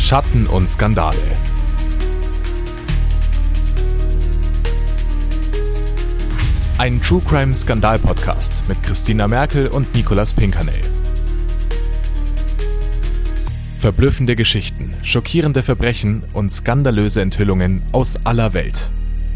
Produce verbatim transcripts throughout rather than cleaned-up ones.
Schatten und Skandale. Ein True Crime Skandal Podcast mit Christina Merkel und Nicolas Pinkernel. Verblüffende Geschichten, schockierende Verbrechen und skandalöse Enthüllungen aus aller Welt.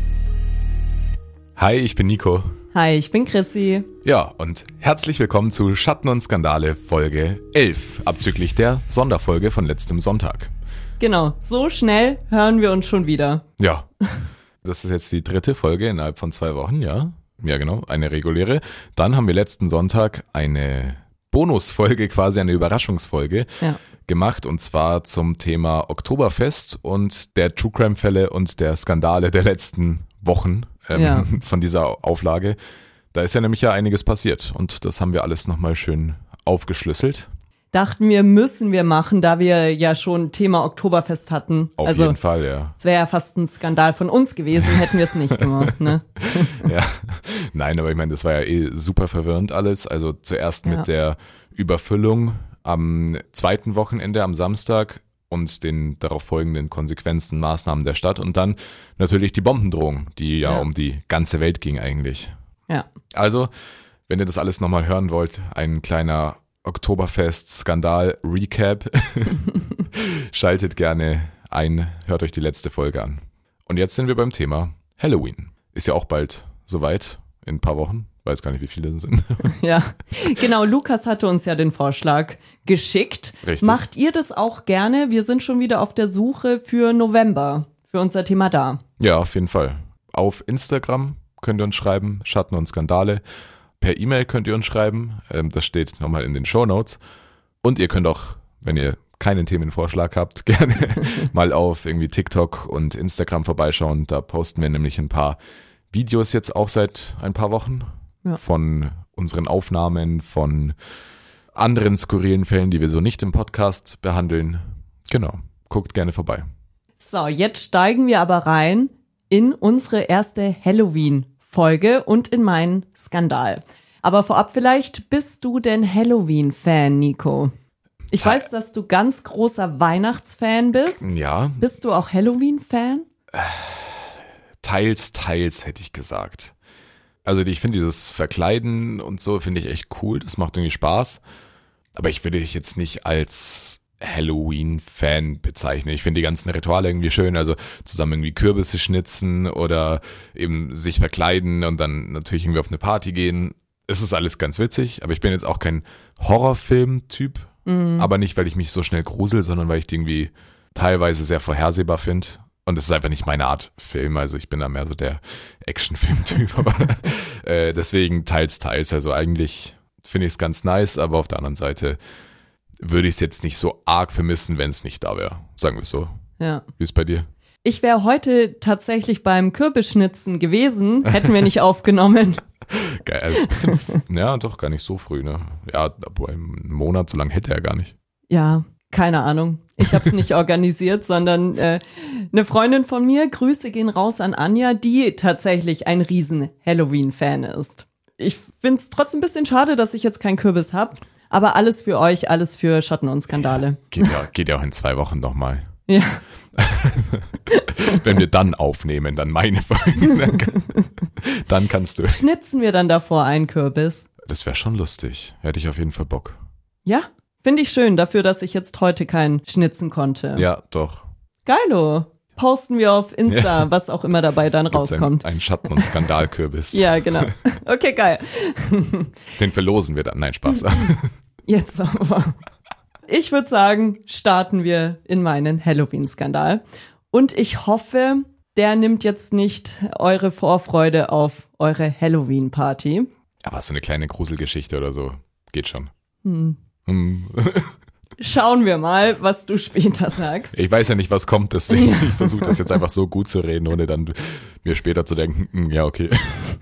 Hi, ich bin Nico. Hi, ich bin Chrissy. Ja, und herzlich willkommen zu Schatten und Skandale Folge elf, abzüglich der Sonderfolge von letztem Sonntag. Genau, so schnell hören wir uns schon wieder. Ja, das ist jetzt die dritte Folge innerhalb von zwei Wochen, ja. Ja, genau, eine reguläre. Dann haben wir letzten Sonntag eine Bonusfolge, quasi eine Überraschungsfolge ja. gemacht, und zwar zum Thema Oktoberfest und der True Crime Fälle und der Skandale der letzten Wochen ähm, ja. von dieser Auflage. Da ist ja nämlich ja einiges passiert und das haben wir alles nochmal schön aufgeschlüsselt. Dachten wir, müssen wir machen, da wir ja schon Thema Oktoberfest hatten. Auf also, jeden Fall, ja. Es wäre ja fast ein Skandal von uns gewesen, hätten wir es nicht gemacht, ne? Ja, nein, aber ich meine, das war ja eh super verwirrend alles. Also zuerst ja. mit der Überfüllung am zweiten Wochenende, am Samstag, und den darauf folgenden Konsequenzen, Maßnahmen der Stadt und dann natürlich die Bombendrohung, die ja, ja. um die ganze Welt ging eigentlich. Ja. Also, wenn ihr das alles nochmal hören wollt, ein kleiner Oktoberfest-Skandal-Recap. Schaltet gerne ein, hört euch die letzte Folge an. Und jetzt sind wir beim Thema Halloween. Ist ja auch bald soweit, in ein paar Wochen. Weiß gar nicht, wie viele es sind. Ja, genau. Lukas hatte uns ja den Vorschlag geschickt. Richtig. Macht ihr das auch gerne? Wir sind schon wieder auf der Suche für November, für unser Thema da. Ja, auf jeden Fall. Auf Instagram könnt ihr uns schreiben, Schatten und Skandale. Per E-Mail könnt ihr uns schreiben, das steht nochmal in den Shownotes. Und ihr könnt auch, wenn ihr keinen Themenvorschlag habt, gerne mal auf irgendwie TikTok und Instagram vorbeischauen. Da posten wir nämlich ein paar Videos jetzt auch seit ein paar Wochen ja. von unseren Aufnahmen, von anderen skurrilen Fällen, die wir so nicht im Podcast behandeln. Genau, guckt gerne vorbei. So, jetzt steigen wir aber rein in unsere erste Halloween-Folge und in meinen Skandal. Aber vorab vielleicht, bist du denn Halloween-Fan, Nico? Ich weiß, dass du ganz großer Weihnachtsfan bist. Ja. Bist du auch Halloween-Fan? Teils, teils, hätte ich gesagt. Also ich finde dieses Verkleiden und so finde ich echt cool. Das macht irgendwie Spaß. Aber ich würde dich jetzt nicht als Halloween-Fan bezeichnen. Ich finde die ganzen Rituale irgendwie schön, also zusammen irgendwie Kürbisse schnitzen oder eben sich verkleiden und dann natürlich irgendwie auf eine Party gehen. Es ist alles ganz witzig, aber ich bin jetzt auch kein Horrorfilm-Typ, mhm. aber nicht, weil ich mich so schnell grusel, sondern weil ich die irgendwie teilweise sehr vorhersehbar finde. Und es ist einfach nicht meine Art Film, also ich bin da mehr so der Actionfilm-Typ, aber äh, deswegen teils, teils. Also eigentlich finde ich es ganz nice, aber auf der anderen Seite würde ich es jetzt nicht so arg vermissen, wenn es nicht da wäre. Sagen wir es so. Ja. Wie ist es bei dir? Ich wäre heute tatsächlich beim Kürbisschnitzen gewesen, hätten wir nicht aufgenommen. Geil, also ist ein bisschen, ja, doch gar nicht so früh, ne? Ja, obwohl einen Monat, so lange hätte er gar nicht. Ja, keine Ahnung. Ich habe es nicht organisiert, sondern äh, eine Freundin von mir, Grüße gehen raus an Anja, die tatsächlich ein riesen Halloween-Fan ist. Ich finde es trotzdem ein bisschen schade, dass ich jetzt keinen Kürbis habe. Aber alles für euch, alles für Schatten und Skandale. Ja, geht, ja, geht ja auch in zwei Wochen nochmal. Ja. Wenn wir dann aufnehmen, dann meine Folge. Dann, dann kannst du. Schnitzen wir dann davor einen Kürbis? Das wäre schon lustig. Hätte ich auf jeden Fall Bock. Ja, finde ich schön, dafür, dass ich jetzt heute keinen schnitzen konnte. Ja, doch. Geilo. Posten wir auf Insta, ja. was auch immer dabei dann Gibt's rauskommt. Ein, ein Schatten- und Skandalkürbis. Ja, genau. Okay, geil. Den verlosen wir dann. Nein, Spaß. Jetzt aber. Ich würde sagen, starten wir in meinen Halloween-Skandal. Und ich hoffe, der nimmt jetzt nicht eure Vorfreude auf eure Halloween-Party. Aber so eine kleine Gruselgeschichte oder so geht schon. Hm. Hm. Schauen wir mal, was du später sagst. Ich weiß ja nicht, was kommt, deswegen ich versuche das jetzt einfach so gut zu reden, ohne dann mir später zu denken, ja, okay.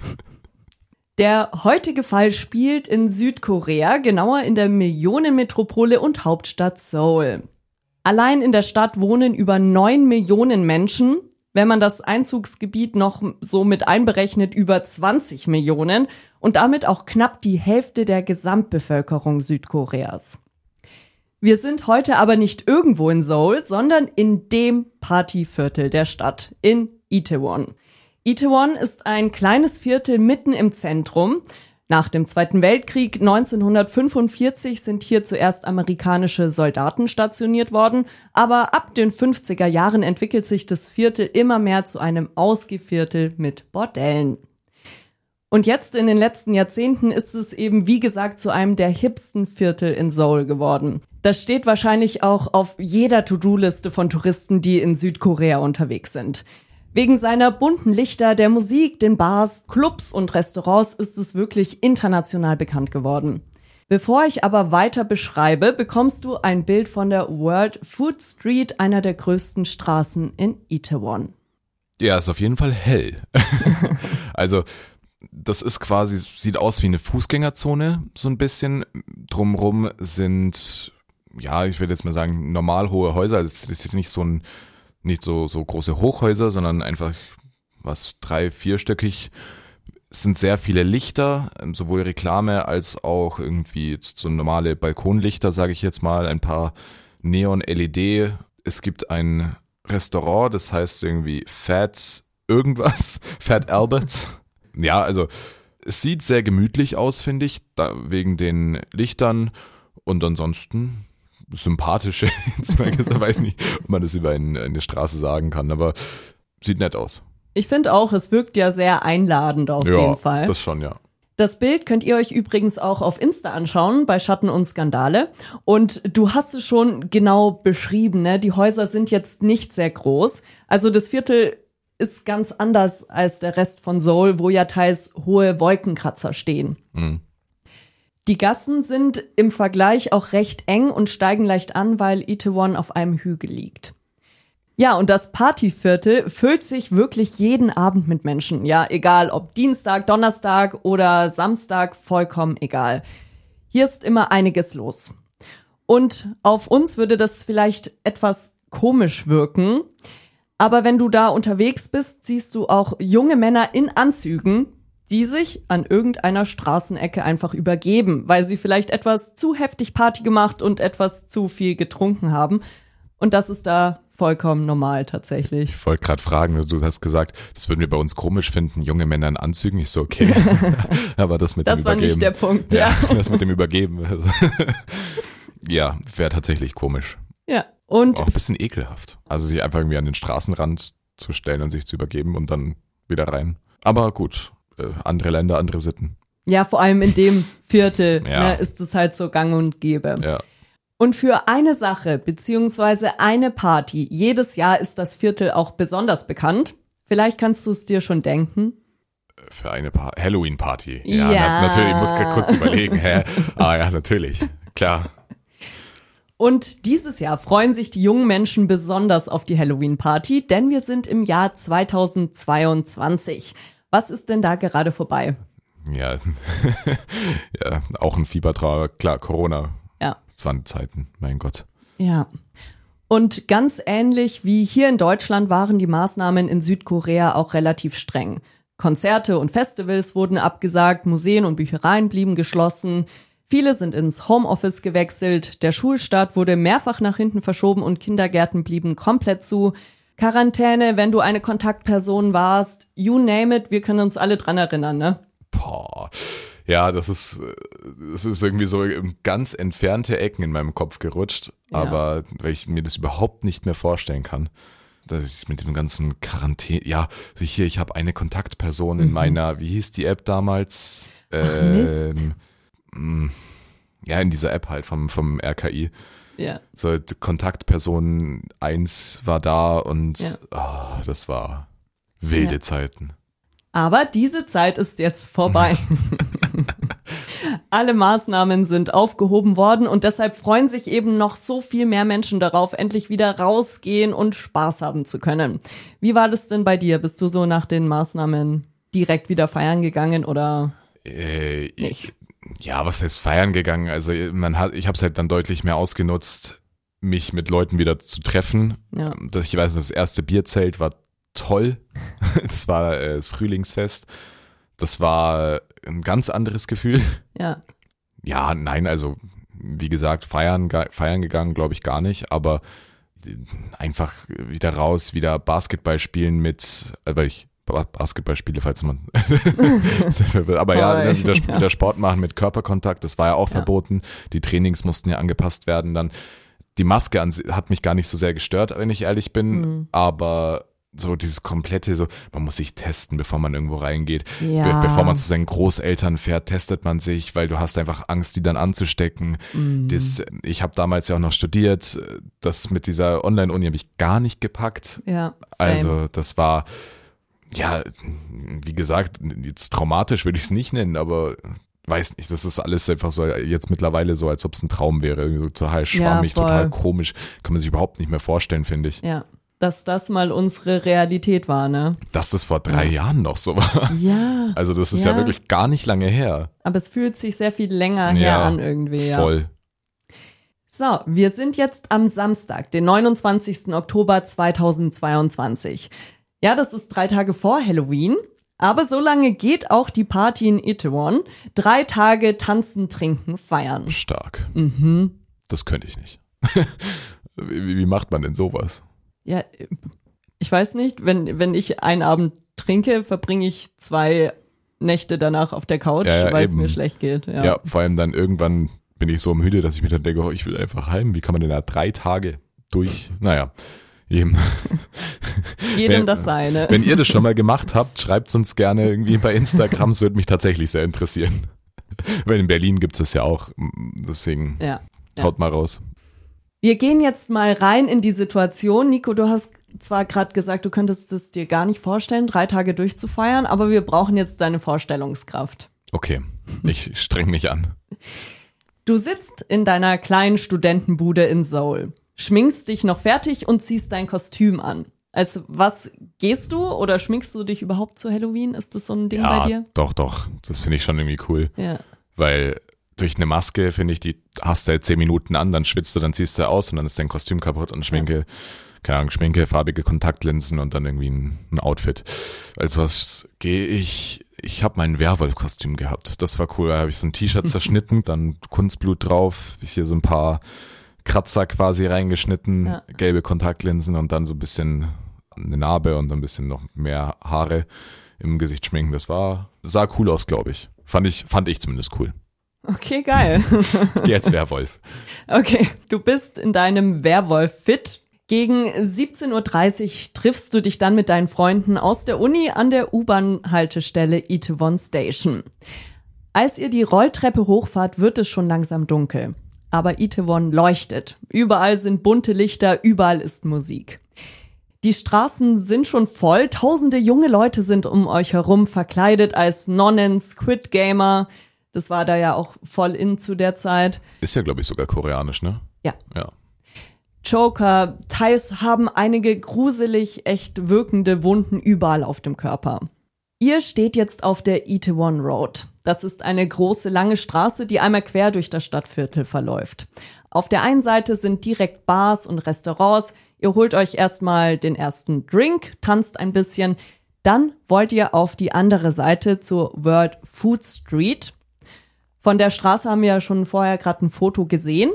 Der heutige Fall spielt in Südkorea, genauer in der Millionenmetropole und Hauptstadt Seoul. Allein in der Stadt wohnen über neun Millionen Menschen. Wenn man das Einzugsgebiet noch so mit einberechnet, über zwanzig Millionen und damit auch knapp die Hälfte der Gesamtbevölkerung Südkoreas. Wir sind heute aber nicht irgendwo in Seoul, sondern in dem Partyviertel der Stadt, in Itaewon. Itaewon ist ein kleines Viertel mitten im Zentrum. Nach dem Zweiten Weltkrieg neunzehnhundertfünfundvierzig sind hier zuerst amerikanische Soldaten stationiert worden, aber ab den fünfziger Jahren entwickelt sich das Viertel immer mehr zu einem Ausgehviertel mit Bordellen. Und jetzt in den letzten Jahrzehnten ist es eben, wie gesagt, zu einem der hipsten Viertel in Seoul geworden. Das steht wahrscheinlich auch auf jeder To-Do-Liste von Touristen, die in Südkorea unterwegs sind. Wegen seiner bunten Lichter, der Musik, den Bars, Clubs und Restaurants ist es wirklich international bekannt geworden. Bevor ich aber weiter beschreibe, bekommst du ein Bild von der World Food Street, einer der größten Straßen in Itaewon. Ja, ist auf jeden Fall hell. Also das ist quasi, sieht aus wie eine Fußgängerzone, so ein bisschen. Drumherum sind, ja, ich würde jetzt mal sagen, normal hohe Häuser. Also es ist nicht so ein, nicht so, so große Hochhäuser, sondern einfach was drei-, vierstöckig. Es sind sehr viele Lichter, sowohl Reklame als auch irgendwie so normale Balkonlichter, sage ich jetzt mal, ein paar Neon-L E D. Es gibt ein Restaurant, das heißt irgendwie Fat irgendwas, Fat Albert. Ja, also es sieht sehr gemütlich aus, finde ich, da, wegen den Lichtern und ansonsten sympathische, jetzt mal gesagt, weiß nicht, ob man das über eine, eine Straße sagen kann, aber sieht nett aus. Ich finde auch, es wirkt ja sehr einladend auf ja, jeden Fall. Ja, das schon, ja. Das Bild könnt ihr euch übrigens auch auf Insta anschauen, bei Schatten und Skandale. Und du hast es schon genau beschrieben, ne? Die Häuser sind jetzt nicht sehr groß. Also das Viertel ist ganz anders als der Rest von Seoul, wo ja teils hohe Wolkenkratzer stehen. Mhm. Die Gassen sind im Vergleich auch recht eng und steigen leicht an, weil Itaewon auf einem Hügel liegt. Ja, und das Partyviertel füllt sich wirklich jeden Abend mit Menschen. Ja, egal ob Dienstag, Donnerstag oder Samstag, vollkommen egal. Hier ist immer einiges los. Und auf uns würde das vielleicht etwas komisch wirken. Aber wenn du da unterwegs bist, siehst du auch junge Männer in Anzügen, die sich an irgendeiner Straßenecke einfach übergeben, weil sie vielleicht etwas zu heftig Party gemacht und etwas zu viel getrunken haben. Und das ist da vollkommen normal tatsächlich. Ich wollte gerade fragen, du hast gesagt, das würden wir bei uns komisch finden, junge Männer in Anzügen. Ich so, okay, aber das mit das dem Übergeben. Das war nicht der Punkt, ja. ja. Das mit dem Übergeben. Also, ja, wäre tatsächlich komisch. Ja. Und auch ein bisschen ekelhaft. Also sich einfach irgendwie an den Straßenrand zu stellen und sich zu übergeben und dann wieder rein. Aber gut, äh, andere Länder, andere Sitten. Ja, vor allem in dem Viertel ja. ne, ist es halt so gang und gäbe. Ja. Und für eine Sache beziehungsweise eine Party jedes Jahr ist das Viertel auch besonders bekannt. Vielleicht kannst du es dir schon denken. Für eine pa- Halloween-Party. Ja, ja. Na, natürlich, ich muss gerade kurz überlegen. Hä? Ah ja, natürlich, klar. Und dieses Jahr freuen sich die jungen Menschen besonders auf die Halloween-Party, denn wir sind im Jahr zweitausendzweiundzwanzig. Was ist denn da gerade vorbei? Ja, ja auch ein Fiebertrauer, klar, Corona. Ja. Zeiten, mein Gott. Ja. Und ganz ähnlich wie hier in Deutschland waren die Maßnahmen in Südkorea auch relativ streng. Konzerte und Festivals wurden abgesagt, Museen und Büchereien blieben geschlossen. Viele sind ins Homeoffice gewechselt, der Schulstart wurde mehrfach nach hinten verschoben und Kindergärten blieben komplett zu. Quarantäne, wenn du eine Kontaktperson warst, you name it, wir können uns alle dran erinnern, ne? Boah, ja, das ist, das ist irgendwie so in ganz entfernte Ecken in meinem Kopf gerutscht, Ja. aber weil ich mir das überhaupt nicht mehr vorstellen kann. Das ist mit dem ganzen Quarantäne, ja, hier, ich habe eine Kontaktperson in Mhm. meiner, wie hieß die App damals? Ach, Mist. Ähm, ja, in dieser App halt vom, vom R K I. Ja. So, Kontaktperson eins war da und Ja. oh, das war wilde Ja. Zeiten. Aber diese Zeit ist jetzt vorbei. Alle Maßnahmen sind aufgehoben worden und deshalb freuen sich eben noch so viel mehr Menschen darauf, endlich wieder rausgehen und Spaß haben zu können. Wie war das denn bei dir? Bist du so nach den Maßnahmen direkt wieder feiern gegangen oder Äh, nicht? Ich, ja, was heißt feiern gegangen? Also man hat, ich habe es halt dann deutlich mehr ausgenutzt, mich mit Leuten wieder zu treffen. Ja. Das, ich weiß, das erste Bierzelt war toll. Das war äh, das Frühlingsfest. Das war ein ganz anderes Gefühl. Ja. Ja, nein, also wie gesagt, feiern, feiern gegangen, glaube ich gar nicht, aber einfach wieder raus, wieder Basketball spielen mit, weil ich Basketball spiele, falls man aber ja, wieder, wieder Sport machen mit Körperkontakt, das war ja auch ja. verboten, die Trainings mussten ja angepasst werden, dann die Maske an, hat mich gar nicht so sehr gestört, wenn ich ehrlich bin, mhm. aber so dieses komplette, so man muss sich testen, bevor man irgendwo reingeht. Ja. Be- bevor man zu seinen Großeltern fährt, testet man sich, weil du hast einfach Angst, die dann anzustecken. Mhm. Das, ich habe damals ja auch noch studiert, das mit dieser Online-Uni habe ich gar nicht gepackt. Ja, also das war, ja, wie gesagt, jetzt traumatisch würde ich es nicht nennen, aber weiß nicht, das ist alles einfach so jetzt mittlerweile so, als ob es ein Traum wäre. Irgendwie so total schwammig, ja, total komisch. Kann man sich überhaupt nicht mehr vorstellen, finde ich. Ja. Dass das mal unsere Realität war, ne? Dass das vor drei ja. Jahren noch so war. Ja. Also das ist ja. ja wirklich gar nicht lange her. Aber es fühlt sich sehr viel länger her ja, an irgendwie. Ja. Voll. So, wir sind jetzt am Samstag, den neunundzwanzigsten Oktober zweitausendzweiundzwanzig. Ja, das ist drei Tage vor Halloween. Aber so lange geht auch die Party in Itaewon. Drei Tage tanzen, trinken, feiern. Stark. Mhm. Das könnte ich nicht. wie, wie macht man denn sowas? Ja, ich weiß nicht, wenn, wenn ich einen Abend trinke, verbringe ich zwei Nächte danach auf der Couch, ja, ja, weil eben. es mir schlecht geht. Ja. ja, vor allem dann irgendwann bin ich so müde, dass ich mir dann denke, oh, ich will einfach heim. Wie kann man denn da drei Tage durch? Naja, eben. Jedem das seine. Wenn ihr das schon mal gemacht habt, schreibt es uns gerne irgendwie bei Instagram. Es würde mich tatsächlich sehr interessieren. Weil in Berlin gibt es das ja auch. Deswegen ja, ja. haut mal raus. Wir gehen jetzt mal rein in die Situation. Nico, du hast zwar gerade gesagt, du könntest es dir gar nicht vorstellen, drei Tage durchzufeiern, aber wir brauchen jetzt deine Vorstellungskraft. Okay, ich streng mich an. Du sitzt in deiner kleinen Studentenbude in Seoul, schminkst dich noch fertig und ziehst dein Kostüm an. Also was, gehst du oder schminkst du dich überhaupt zu Halloween? Ist das so ein Ding ja, bei dir? Doch, doch. Das finde ich schon irgendwie cool. Ja. Weil durch eine Maske, finde ich, die hast du halt zehn Minuten an, dann schwitzt du, dann ziehst du aus und dann ist dein Kostüm kaputt und Schminke, ja. keine Ahnung, Schminke, farbige Kontaktlinsen und dann irgendwie ein, ein Outfit. Als was gehe ich, ich habe mein Werwolf-Kostüm gehabt. Das war cool, da habe ich so ein T-Shirt zerschnitten, dann Kunstblut drauf, hier so ein paar Kratzer quasi reingeschnitten, ja. gelbe Kontaktlinsen und dann so ein bisschen eine Narbe und ein bisschen noch mehr Haare im Gesicht schminken. Das war, sah cool aus, glaube ich. Fand ich, fand ich zumindest cool. Okay, geil. Geh als Werwolf. Okay, du bist in deinem Werwolf-Fit. Gegen siebzehn Uhr dreißig triffst du dich dann mit deinen Freunden aus der Uni an der U-Bahn-Haltestelle Itaewon Station. Als ihr die Rolltreppe hochfahrt, wird es schon langsam dunkel. Aber Itaewon leuchtet. Überall sind bunte Lichter, überall ist Musik. Die Straßen sind schon voll, tausende junge Leute sind um euch herum, verkleidet als Nonnen, Squid Gamer. Das war da ja auch voll in zu der Zeit. Ist ja, glaube ich, sogar koreanisch, ne? Ja. Ja. Joker, teils haben einige gruselig echt wirkende Wunden überall auf dem Körper. Ihr steht jetzt auf der Itaewon Road. Das ist eine große, lange Straße, die einmal quer durch das Stadtviertel verläuft. Auf der einen Seite sind direkt Bars und Restaurants. Ihr holt euch erstmal den ersten Drink, tanzt ein bisschen. Dann wollt ihr auf die andere Seite zur World Food Street. Von der Straße haben wir ja schon vorher gerade ein Foto gesehen.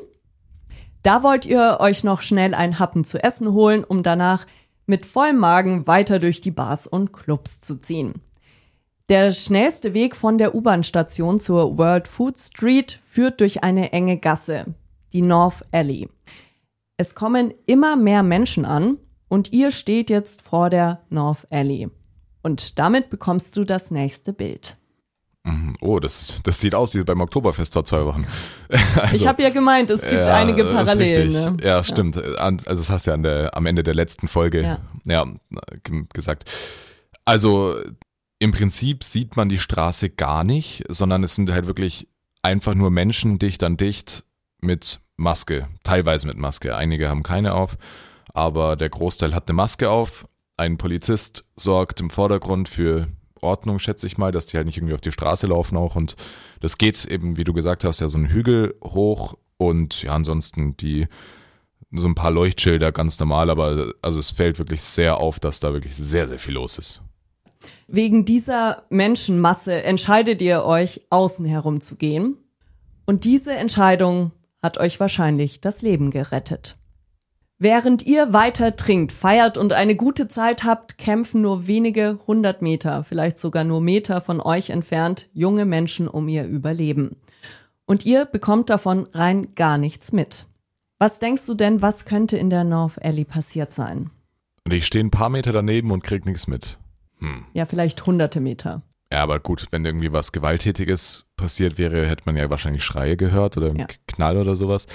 Da wollt ihr euch noch schnell einen Happen zu essen holen, um danach mit vollem Magen weiter durch die Bars und Clubs zu ziehen. Der schnellste Weg von der U-Bahn-Station zur World Food Street führt durch eine enge Gasse, die North Alley. Es kommen immer mehr Menschen an und ihr steht jetzt vor der North Alley. Und damit bekommst du das nächste Bild. Oh, das, das sieht aus wie beim Oktoberfest vor zwei Wochen. Also, ich habe ja gemeint, es gibt ja, einige Parallelen. Ne? Ja, stimmt. Ja. Also das hast du ja an der, am Ende der letzten Folge ja. Ja, gesagt. Also im Prinzip sieht man die Straße gar nicht, sondern es sind halt wirklich einfach nur Menschen dicht an dicht mit Maske, teilweise mit Maske. Einige haben keine auf, aber der Großteil hat eine Maske auf. Ein Polizist sorgt im Vordergrund für Ordnung, schätze ich mal, dass die halt nicht irgendwie auf die Straße laufen auch. Und das geht eben, wie du gesagt hast, ja so einen Hügel hoch und ja ansonsten die so ein paar Leuchtschilder ganz normal, aber also es fällt wirklich sehr auf, dass da wirklich sehr, sehr viel los ist. Wegen dieser Menschenmasse entscheidet ihr euch, außen herum zu gehen. Und diese Entscheidung hat euch wahrscheinlich das Leben gerettet. Während ihr weiter trinkt, feiert und eine gute Zeit habt, kämpfen nur wenige hundert Meter, vielleicht sogar nur Meter von euch entfernt, junge Menschen um ihr Überleben. Und ihr bekommt davon rein gar nichts mit. Was denkst du denn, was könnte in der North Alley passiert sein? Und ich stehe ein paar Meter daneben und krieg nichts mit. Hm. Ja, vielleicht hunderte Meter. Ja, aber gut, wenn irgendwie was Gewalttätiges passiert wäre, hätte man ja wahrscheinlich Schreie gehört oder einen Ja. Knall oder sowas.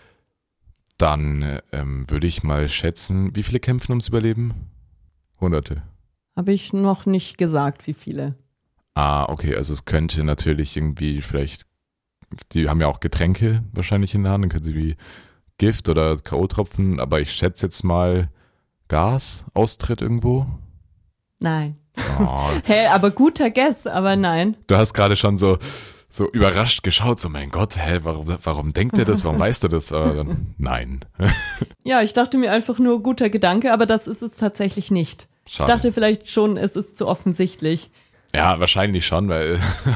Dann ähm, würde ich mal schätzen, wie viele kämpfen ums Überleben? Hunderte. Habe ich noch nicht gesagt, wie viele. Ah, okay, also es könnte natürlich irgendwie vielleicht, die haben ja auch Getränke wahrscheinlich in der Hand, dann können sie wie Gift oder K O-Tropfen, aber ich schätze jetzt mal Gas, Austritt irgendwo. Nein. Oh, Hey, aber guter Guess, aber nein. du hast gerade schon so, so überrascht geschaut, so mein Gott, hä, warum, warum denkt er das, warum weiß er das? Aber dann, nein. Ja, ich dachte mir einfach nur guter Gedanke, aber das ist es tatsächlich nicht. Schade. Ich dachte vielleicht schon, es ist zu offensichtlich. Ja, wahrscheinlich schon, weil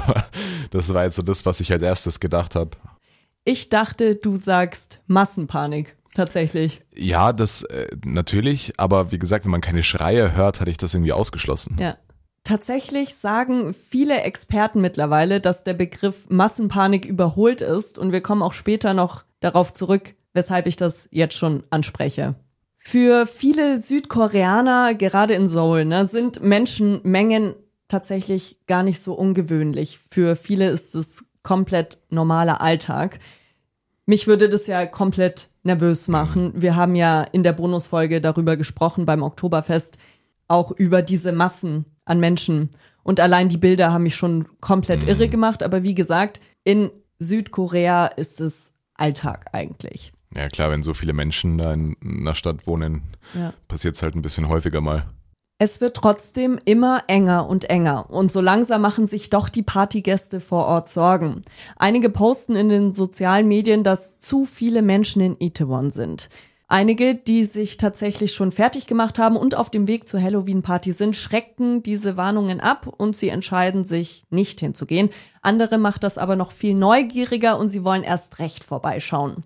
das war jetzt so das, was ich als erstes gedacht habe. Ich dachte, du sagst Massenpanik, tatsächlich. Ja, das äh, natürlich, aber wie gesagt, wenn man keine Schreie hört, hatte ich das irgendwie ausgeschlossen. Ja. Tatsächlich sagen viele Experten mittlerweile, dass der Begriff Massenpanik überholt ist und wir kommen auch später noch darauf zurück, weshalb ich das jetzt schon anspreche. Für viele Südkoreaner, gerade in Seoul, ne, sind Menschenmengen tatsächlich gar nicht so ungewöhnlich. Für viele ist es komplett normaler Alltag. Mich würde das ja komplett nervös machen. Wir haben ja in der Bonusfolge darüber gesprochen beim Oktoberfest, auch über diese Massen an Menschen. Und allein die Bilder haben mich schon komplett Mhm. irre gemacht. Aber wie gesagt, in Südkorea ist es Alltag eigentlich. Ja klar, wenn so viele Menschen da in einer Stadt wohnen, Ja. passiert es halt ein bisschen häufiger mal. Es wird trotzdem immer enger und enger und so langsam machen sich doch die Partygäste vor Ort Sorgen. Einige posten in den sozialen Medien, dass zu viele Menschen in Itaewon sind. Einige, die sich tatsächlich schon fertig gemacht haben und auf dem Weg zur Halloween-Party sind, schrecken diese Warnungen ab und sie entscheiden sich, nicht hinzugehen. Andere macht das aber noch viel neugieriger und sie wollen erst recht vorbeischauen.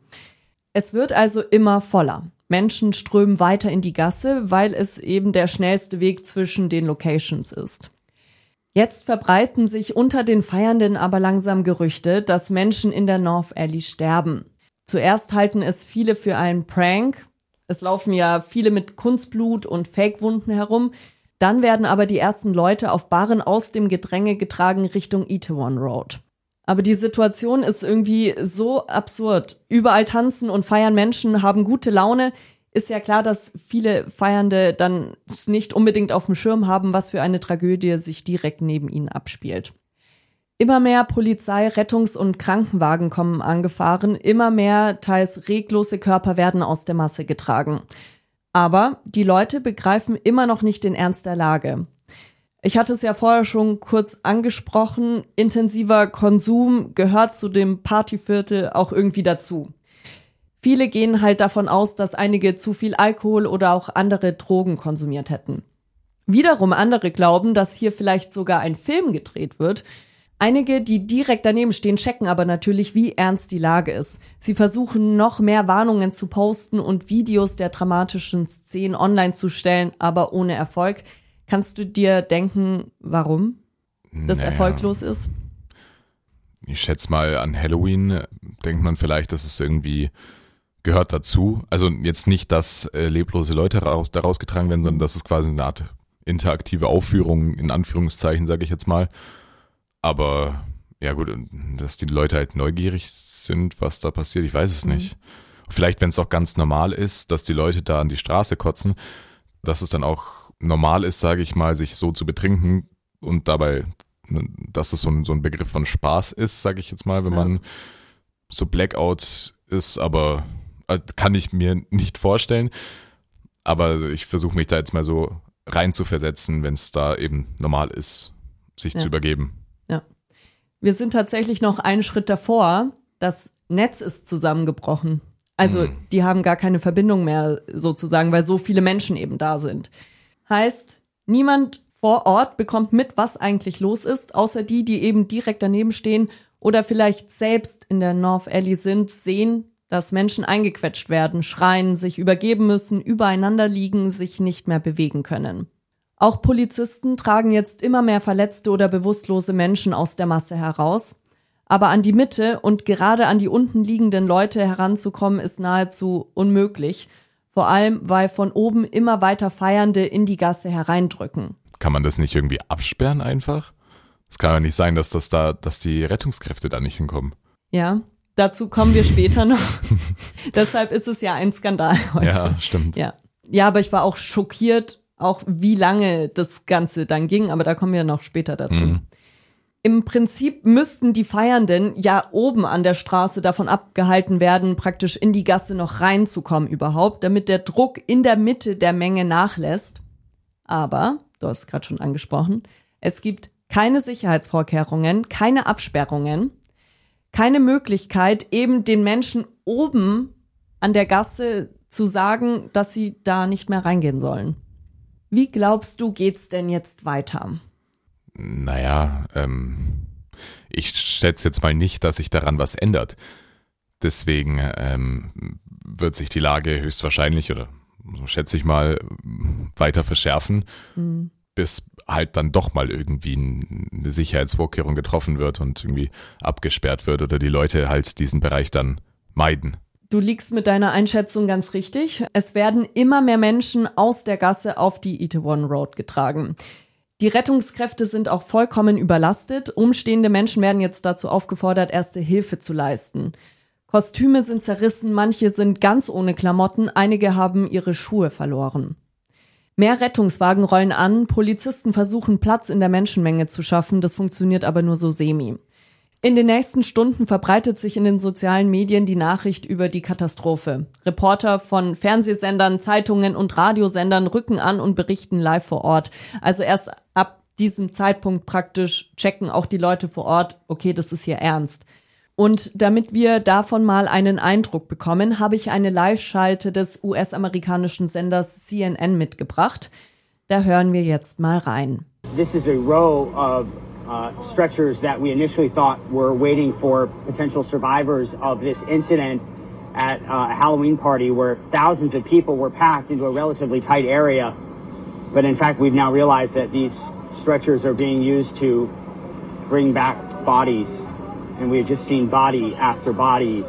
Es wird also immer voller. Menschen strömen weiter in die Gasse, weil es eben der schnellste Weg zwischen den Locations ist. Jetzt verbreiten sich unter den Feiernden aber langsam Gerüchte, dass Menschen in der North Alley sterben. Zuerst halten es viele für einen Prank. Es laufen ja viele mit Kunstblut und Fake-Wunden herum. Dann werden aber die ersten Leute auf Barren aus dem Gedränge getragen Richtung Itaewon Road. Aber die Situation ist irgendwie so absurd. Überall tanzen und feiern Menschen, haben gute Laune. Ist ja klar, dass viele Feiernde dann nicht unbedingt auf dem Schirm haben, was für eine Tragödie sich direkt neben ihnen abspielt. Immer mehr Polizei, Rettungs- und Krankenwagen kommen angefahren. Immer mehr teils reglose Körper werden aus der Masse getragen. Aber die Leute begreifen immer noch nicht den Ernst der Lage. Ich hatte es ja vorher schon kurz angesprochen, intensiver Konsum gehört zu dem Partyviertel auch irgendwie dazu. Viele gehen halt davon aus, dass einige zu viel Alkohol oder auch andere Drogen konsumiert hätten. Wiederum andere glauben, dass hier vielleicht sogar ein Film gedreht wird. Einige, die direkt daneben stehen, checken aber natürlich, wie ernst die Lage ist. Sie versuchen noch mehr Warnungen zu posten und Videos der dramatischen Szenen online zu stellen, aber ohne Erfolg. Kannst du dir denken, warum das Naja, erfolglos ist? Ich schätze mal, an Halloween denkt man vielleicht, dass es irgendwie gehört dazu. Also jetzt nicht, dass äh, leblose Leute raus, da rausgetragen werden, sondern dass es quasi eine Art interaktive Aufführung, in Anführungszeichen, sage ich jetzt mal. Aber ja gut, dass die Leute halt neugierig sind, was da passiert, ich weiß es Mhm. nicht. Vielleicht, wenn es auch ganz normal ist, dass die Leute da an die Straße kotzen, dass es dann auch normal ist, sage ich mal, sich so zu betrinken und dabei, dass es so ein, so ein Begriff von Spaß ist, sage ich jetzt mal, wenn Ja. man so Blackout ist, aber äh, kann ich mir nicht vorstellen. Aber ich versuche mich da jetzt mal so rein zu versetzen, wenn es da eben normal ist, sich Ja. zu übergeben. Wir sind tatsächlich noch einen Schritt davor. Das Netz ist zusammengebrochen. Also Mhm. die haben gar keine Verbindung mehr sozusagen, weil so viele Menschen eben da sind. Heißt, niemand vor Ort bekommt mit, was eigentlich los ist, außer die, die eben direkt daneben stehen oder vielleicht selbst in der North Alley sind, sehen, dass Menschen eingequetscht werden, schreien, sich übergeben müssen, übereinander liegen, sich nicht mehr bewegen können. Auch Polizisten tragen jetzt immer mehr verletzte oder bewusstlose Menschen aus der Masse heraus. Aber an die Mitte und gerade an die unten liegenden Leute heranzukommen, ist nahezu unmöglich. Vor allem, weil von oben immer weiter Feiernde in die Gasse hereindrücken. Kann man das nicht irgendwie absperren einfach? Es kann ja nicht sein, dass das da, dass die Rettungskräfte da nicht hinkommen. Ja, dazu kommen wir später noch. Deshalb ist es ja ein Skandal heute. Ja, stimmt. Ja. ja, aber ich war auch schockiert, auch wie lange das Ganze dann ging, aber da kommen wir noch später dazu. Mhm. Im Prinzip müssten die Feiernden ja oben an der Straße davon abgehalten werden, praktisch in die Gasse noch reinzukommen überhaupt, damit der Druck in der Mitte der Menge nachlässt. Aber, du hast es gerade schon angesprochen, es gibt keine Sicherheitsvorkehrungen, keine Absperrungen, keine Möglichkeit, eben den Menschen oben an der Gasse zu sagen, dass sie da nicht mehr reingehen sollen. Wie glaubst du, geht's denn jetzt weiter? Naja, ähm, ich schätze jetzt mal nicht, dass sich daran was ändert. Deswegen ähm, wird sich die Lage höchstwahrscheinlich, oder so schätze ich mal, weiter verschärfen, mhm. bis halt dann doch mal irgendwie eine Sicherheitsvorkehrung getroffen wird und irgendwie abgesperrt wird oder die Leute halt diesen Bereich dann meiden. Du liegst mit deiner Einschätzung ganz richtig. Es werden immer mehr Menschen aus der Gasse auf die Itaewon Road getragen. Die Rettungskräfte sind auch vollkommen überlastet. Umstehende Menschen werden jetzt dazu aufgefordert, erste Hilfe zu leisten. Kostüme sind zerrissen, manche sind ganz ohne Klamotten, einige haben ihre Schuhe verloren. Mehr Rettungswagen rollen an, Polizisten versuchen Platz in der Menschenmenge zu schaffen, das funktioniert aber nur so semi. In den nächsten Stunden verbreitet sich in den sozialen Medien die Nachricht über die Katastrophe. Reporter von Fernsehsendern, Zeitungen und Radiosendern rücken an und berichten live vor Ort. Also erst ab diesem Zeitpunkt praktisch checken auch die Leute vor Ort, okay, das ist hier ernst. Und damit wir davon mal einen Eindruck bekommen, habe ich eine Live-Schalte des U S-amerikanischen Senders C N N mitgebracht. Da hören wir jetzt mal rein. This is a row of Uh, stretchers that we initially thought were waiting for potential survivors of this incident at uh, a Halloween party where thousands of people were packed into a relatively tight area. But in fact, we've now realized that these stretchers are being used to bring back bodies. And we've just seen body after body.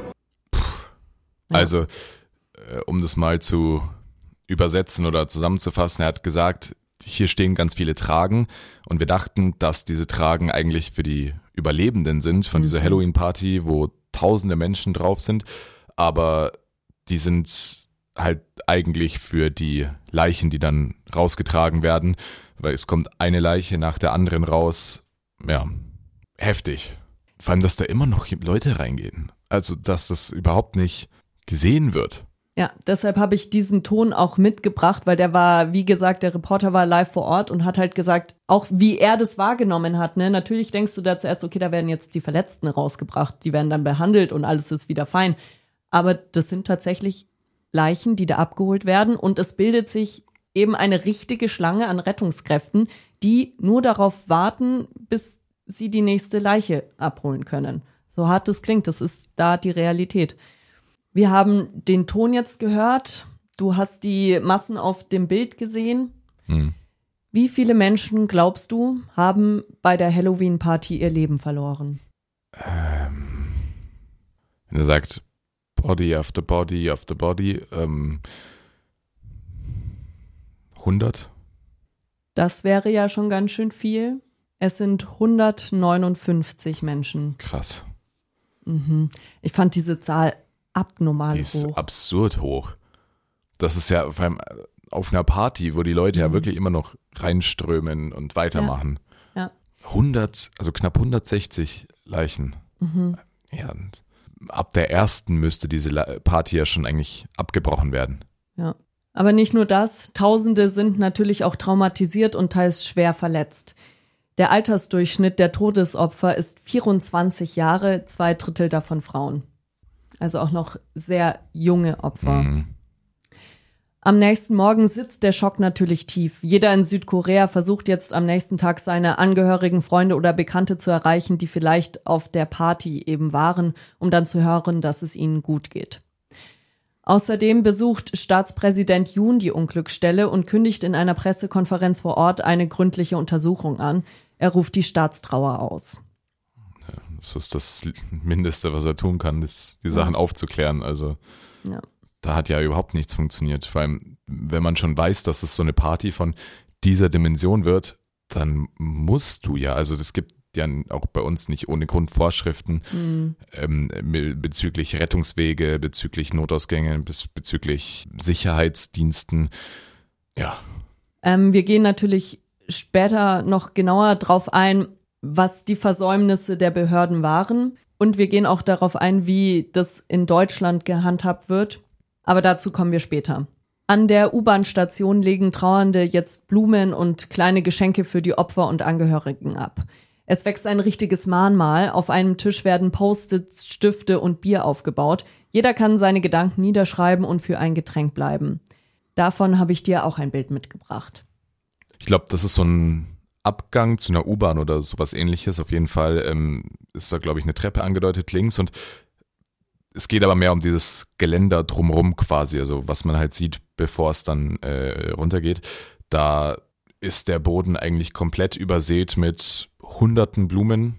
Also, äh, um das mal zu übersetzen oder zusammenzufassen, er hat gesagt, hier stehen ganz viele Tragen und wir dachten, dass diese Tragen eigentlich für die Überlebenden sind von dieser Halloween-Party, wo tausende Menschen drauf sind, aber die sind halt eigentlich für die Leichen, die dann rausgetragen werden, weil es kommt eine Leiche nach der anderen raus. Ja, heftig. Vor allem, dass da immer noch Leute reingehen. Also, dass das überhaupt nicht gesehen wird. Ja, deshalb habe ich diesen Ton auch mitgebracht, weil der war, wie gesagt, der Reporter war live vor Ort und hat halt gesagt, auch wie er das wahrgenommen hat, ne? Natürlich denkst du da zuerst, okay, da werden jetzt die Verletzten rausgebracht, die werden dann behandelt und alles ist wieder fein. Aber das sind tatsächlich Leichen, die da abgeholt werden und es bildet sich eben eine richtige Schlange an Rettungskräften, die nur darauf warten, bis sie die nächste Leiche abholen können. So hart es klingt, das ist da die Realität. Wir haben den Ton jetzt gehört. Du hast die Massen auf dem Bild gesehen. Hm. Wie viele Menschen, glaubst du, haben bei der Halloween-Party ihr Leben verloren? Ähm, wenn er sagt, Body after Body after Body, ähm, hundert? Das wäre ja schon ganz schön viel. Es sind hundertneunundfünfzig Menschen. Krass. Mhm. Ich fand diese Zahl abnormal die ist hoch. Absurd hoch. Das ist ja vor allem auf einer Party, wo die Leute mhm. ja wirklich immer noch reinströmen und weitermachen. Ja. ja. hundert, also knapp hundertsechzig Leichen. Mhm. Ja, und ab der ersten müsste diese Party ja schon eigentlich abgebrochen werden. Ja. Aber nicht nur das, Tausende sind natürlich auch traumatisiert und teils schwer verletzt. Der Altersdurchschnitt der Todesopfer ist vierundzwanzig Jahre, zwei Drittel davon Frauen. Also auch noch sehr junge Opfer. Mhm. Am nächsten Morgen sitzt der Schock natürlich tief. Jeder in Südkorea versucht jetzt am nächsten Tag seine Angehörigen, Freunde oder Bekannte zu erreichen, die vielleicht auf der Party eben waren, um dann zu hören, dass es ihnen gut geht. Außerdem besucht Staatspräsident Yoon die Unglücksstelle und kündigt in einer Pressekonferenz vor Ort eine gründliche Untersuchung an. Er ruft die Staatstrauer aus. Das ist das Mindeste, was er tun kann, ist, die Sachen ja. aufzuklären. Also ja. da hat ja überhaupt nichts funktioniert. Vor allem, wenn man schon weiß, dass es so eine Party von dieser Dimension wird, dann musst du ja, also es gibt ja auch bei uns nicht ohne Grund Vorschriften mhm. ähm, bezüglich Rettungswege, bezüglich Notausgänge, bez- bezüglich Sicherheitsdiensten. Ja. Ähm, wir gehen natürlich später noch genauer drauf ein, was die Versäumnisse der Behörden waren. Und wir gehen auch darauf ein, wie das in Deutschland gehandhabt wird. Aber dazu kommen wir später. An der U-Bahn-Station legen Trauernde jetzt Blumen und kleine Geschenke für die Opfer und Angehörigen ab. Es wächst ein richtiges Mahnmal. Auf einem Tisch werden Post-its, Stifte und Bier aufgebaut. Jeder kann seine Gedanken niederschreiben und für ein Getränk bleiben. Davon habe ich dir auch ein Bild mitgebracht. Ich glaube, das ist so ein Abgang zu einer U-Bahn oder sowas Ähnliches. Auf jeden Fall ähm, ist da, glaube ich, eine Treppe angedeutet links. Und es geht aber mehr um dieses Geländer drumherum quasi. Also was man halt sieht, bevor es dann äh, runtergeht. Da ist der Boden eigentlich komplett übersät mit hunderten Blumen.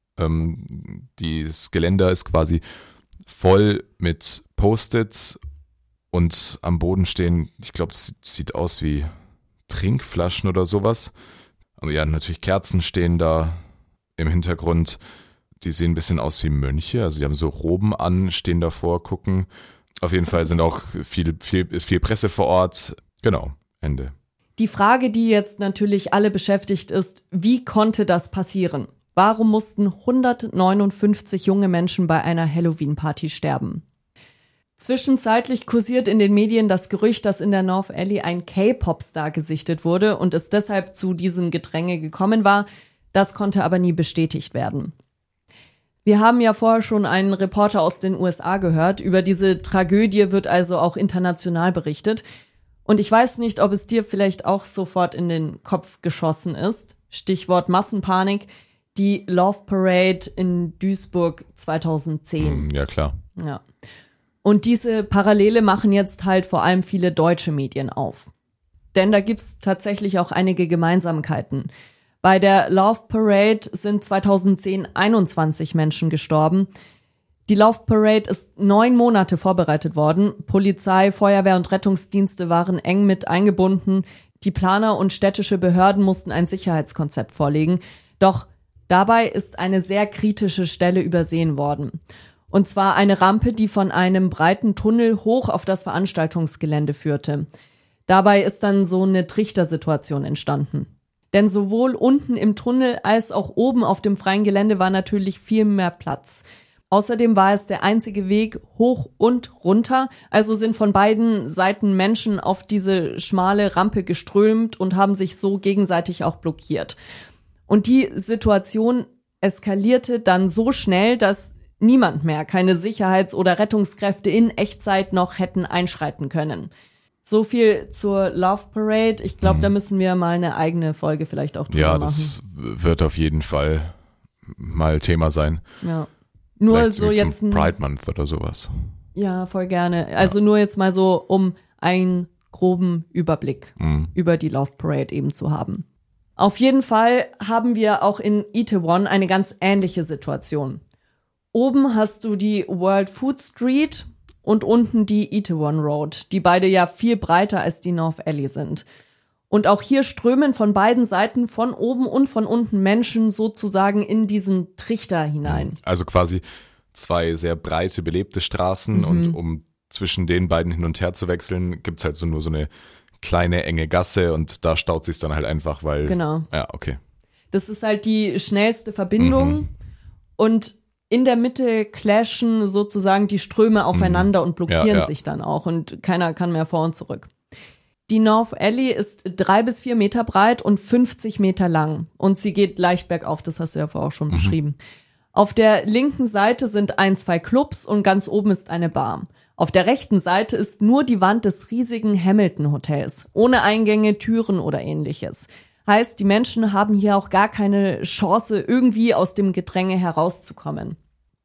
Ähm, das Geländer ist quasi voll mit Post-its und am Boden stehen, ich glaube, es sieht aus wie Trinkflaschen oder sowas. Aber ja, natürlich Kerzen stehen da im Hintergrund. Die sehen ein bisschen aus wie Mönche, also die haben so Roben an, stehen davor, gucken. Auf jeden Fall sind auch viel, viel, ist viel Presse vor Ort. Genau, Ende. Die Frage, die jetzt natürlich alle beschäftigt, ist, wie konnte das passieren? Warum mussten hundertneunundfünfzig junge Menschen bei einer Halloween-Party sterben? Zwischenzeitlich kursiert in den Medien das Gerücht, dass in der North Alley ein K-Pop-Star gesichtet wurde und es deshalb zu diesem Gedränge gekommen war. Das konnte aber nie bestätigt werden. Wir haben ja vorher schon einen Reporter aus den U S A gehört. Über diese Tragödie wird also auch international berichtet. Und ich weiß nicht, ob es dir vielleicht auch sofort in den Kopf geschossen ist. Stichwort Massenpanik. Die Love Parade in Duisburg zweitausendzehn. Ja, klar. Ja. Und diese Parallele machen jetzt halt vor allem viele deutsche Medien auf. Denn da gibt's tatsächlich auch einige Gemeinsamkeiten. Bei der Love Parade sind zweitausendzehn einundzwanzig Menschen gestorben. Die Love Parade ist neun Monate vorbereitet worden. Polizei, Feuerwehr und Rettungsdienste waren eng mit eingebunden. Die Planer und städtische Behörden mussten ein Sicherheitskonzept vorlegen. Doch dabei ist eine sehr kritische Stelle übersehen worden. Und zwar eine Rampe, die von einem breiten Tunnel hoch auf das Veranstaltungsgelände führte. Dabei ist dann so eine Trichtersituation entstanden. Denn sowohl unten im Tunnel als auch oben auf dem freien Gelände war natürlich viel mehr Platz. Außerdem war es der einzige Weg hoch und runter, also sind von beiden Seiten Menschen auf diese schmale Rampe geströmt und haben sich so gegenseitig auch blockiert. Und die Situation eskalierte dann so schnell, dass niemand mehr, keine Sicherheits- oder Rettungskräfte in Echtzeit noch hätten einschreiten können. So viel zur Love Parade. Ich glaube, mhm. da müssen wir mal eine eigene Folge vielleicht auch drüber ja, machen. Ja, das wird auf jeden Fall mal Thema sein. Ja. Nur vielleicht so jetzt zum Pride Month oder sowas. Ja, voll gerne. Also ja. nur jetzt mal so, um einen groben Überblick mhm. über die Love Parade eben zu haben. Auf jeden Fall haben wir auch in Itaewon eine ganz ähnliche Situation. Oben hast du die World Food Street und unten die Itaewon Road, die beide ja viel breiter als die North Alley sind. Und auch hier strömen von beiden Seiten, von oben und von unten, Menschen sozusagen in diesen Trichter hinein. Also quasi zwei sehr breite, belebte Straßen mhm. und um zwischen den beiden hin und her zu wechseln, gibt's halt so nur so eine kleine, enge Gasse und da staut sich's dann halt einfach, weil... Genau. Ja, okay. Das ist halt die schnellste Verbindung mhm. und in der Mitte clashen sozusagen die Ströme aufeinander mhm. und blockieren ja, ja. sich dann auch und keiner kann mehr vor und zurück. Die North Alley ist drei bis vier Meter breit und fünfzig Meter lang und sie geht leicht bergauf, das hast du ja vorher auch schon mhm. beschrieben. Auf der linken Seite sind ein, zwei Clubs und ganz oben ist eine Bar. Auf der rechten Seite ist nur die Wand des riesigen Hamilton Hotels, ohne Eingänge, Türen oder ähnliches. Heißt, die Menschen haben hier auch gar keine Chance, irgendwie aus dem Gedränge herauszukommen.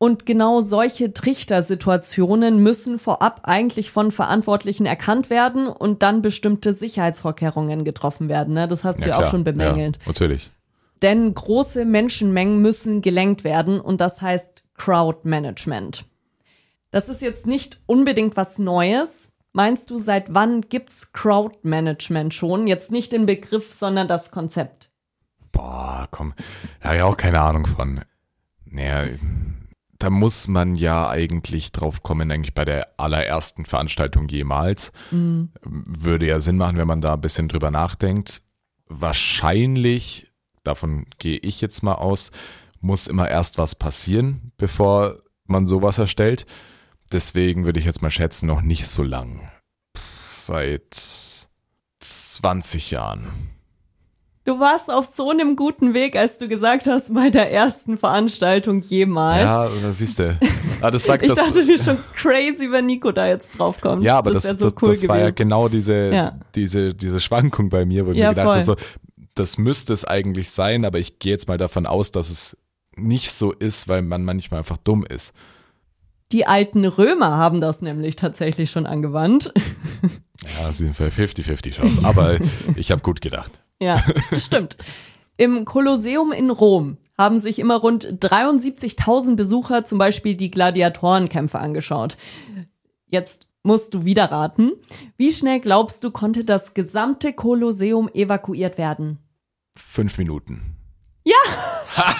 Und genau solche Trichtersituationen müssen vorab eigentlich von Verantwortlichen erkannt werden und dann bestimmte Sicherheitsvorkehrungen getroffen werden. Ne? Das hast du ja, ja auch schon bemängelt. Ja, natürlich. Denn große Menschenmengen müssen gelenkt werden und das heißt Crowdmanagement. Das ist jetzt nicht unbedingt was Neues. Meinst du, seit wann gibt's Crowdmanagement schon? Jetzt nicht den Begriff, sondern das Konzept. Boah, komm, da habe ich auch keine Ahnung von. Naja, da muss man ja eigentlich drauf kommen, eigentlich bei der allerersten Veranstaltung jemals. Mhm. Würde ja Sinn machen, wenn man da ein bisschen drüber nachdenkt. Wahrscheinlich, davon gehe ich jetzt mal aus, muss immer erst was passieren, bevor man sowas erstellt. Deswegen würde ich jetzt mal schätzen, noch nicht so lang. Seit zwanzig Jahren. Du warst auf so einem guten Weg, als du gesagt hast, bei der ersten Veranstaltung jemals. Ja, das siehst du. Ah, das sagt, ich das, dachte mir schon crazy, wenn Nico da jetzt drauf kommt. Ja, aber das, das, so das, cool das war ja genau diese, ja. diese, diese Schwankung bei mir, wo ich ja, mir gedacht voll. habe, so, das müsste es eigentlich sein, aber ich gehe jetzt mal davon aus, dass es nicht so ist, weil man manchmal einfach dumm ist. Die alten Römer haben das nämlich tatsächlich schon angewandt. Ja, sie sind für fünfzig fünfzig Chance, aber ich habe gut gedacht. Ja, das stimmt. Im Kolosseum in Rom haben sich immer rund dreiundsiebzigtausend Besucher zum Beispiel die Gladiatorenkämpfe angeschaut. Jetzt musst du wieder raten. Wie schnell glaubst du, konnte das gesamte Kolosseum evakuiert werden? Fünf Minuten. Ja! Ha!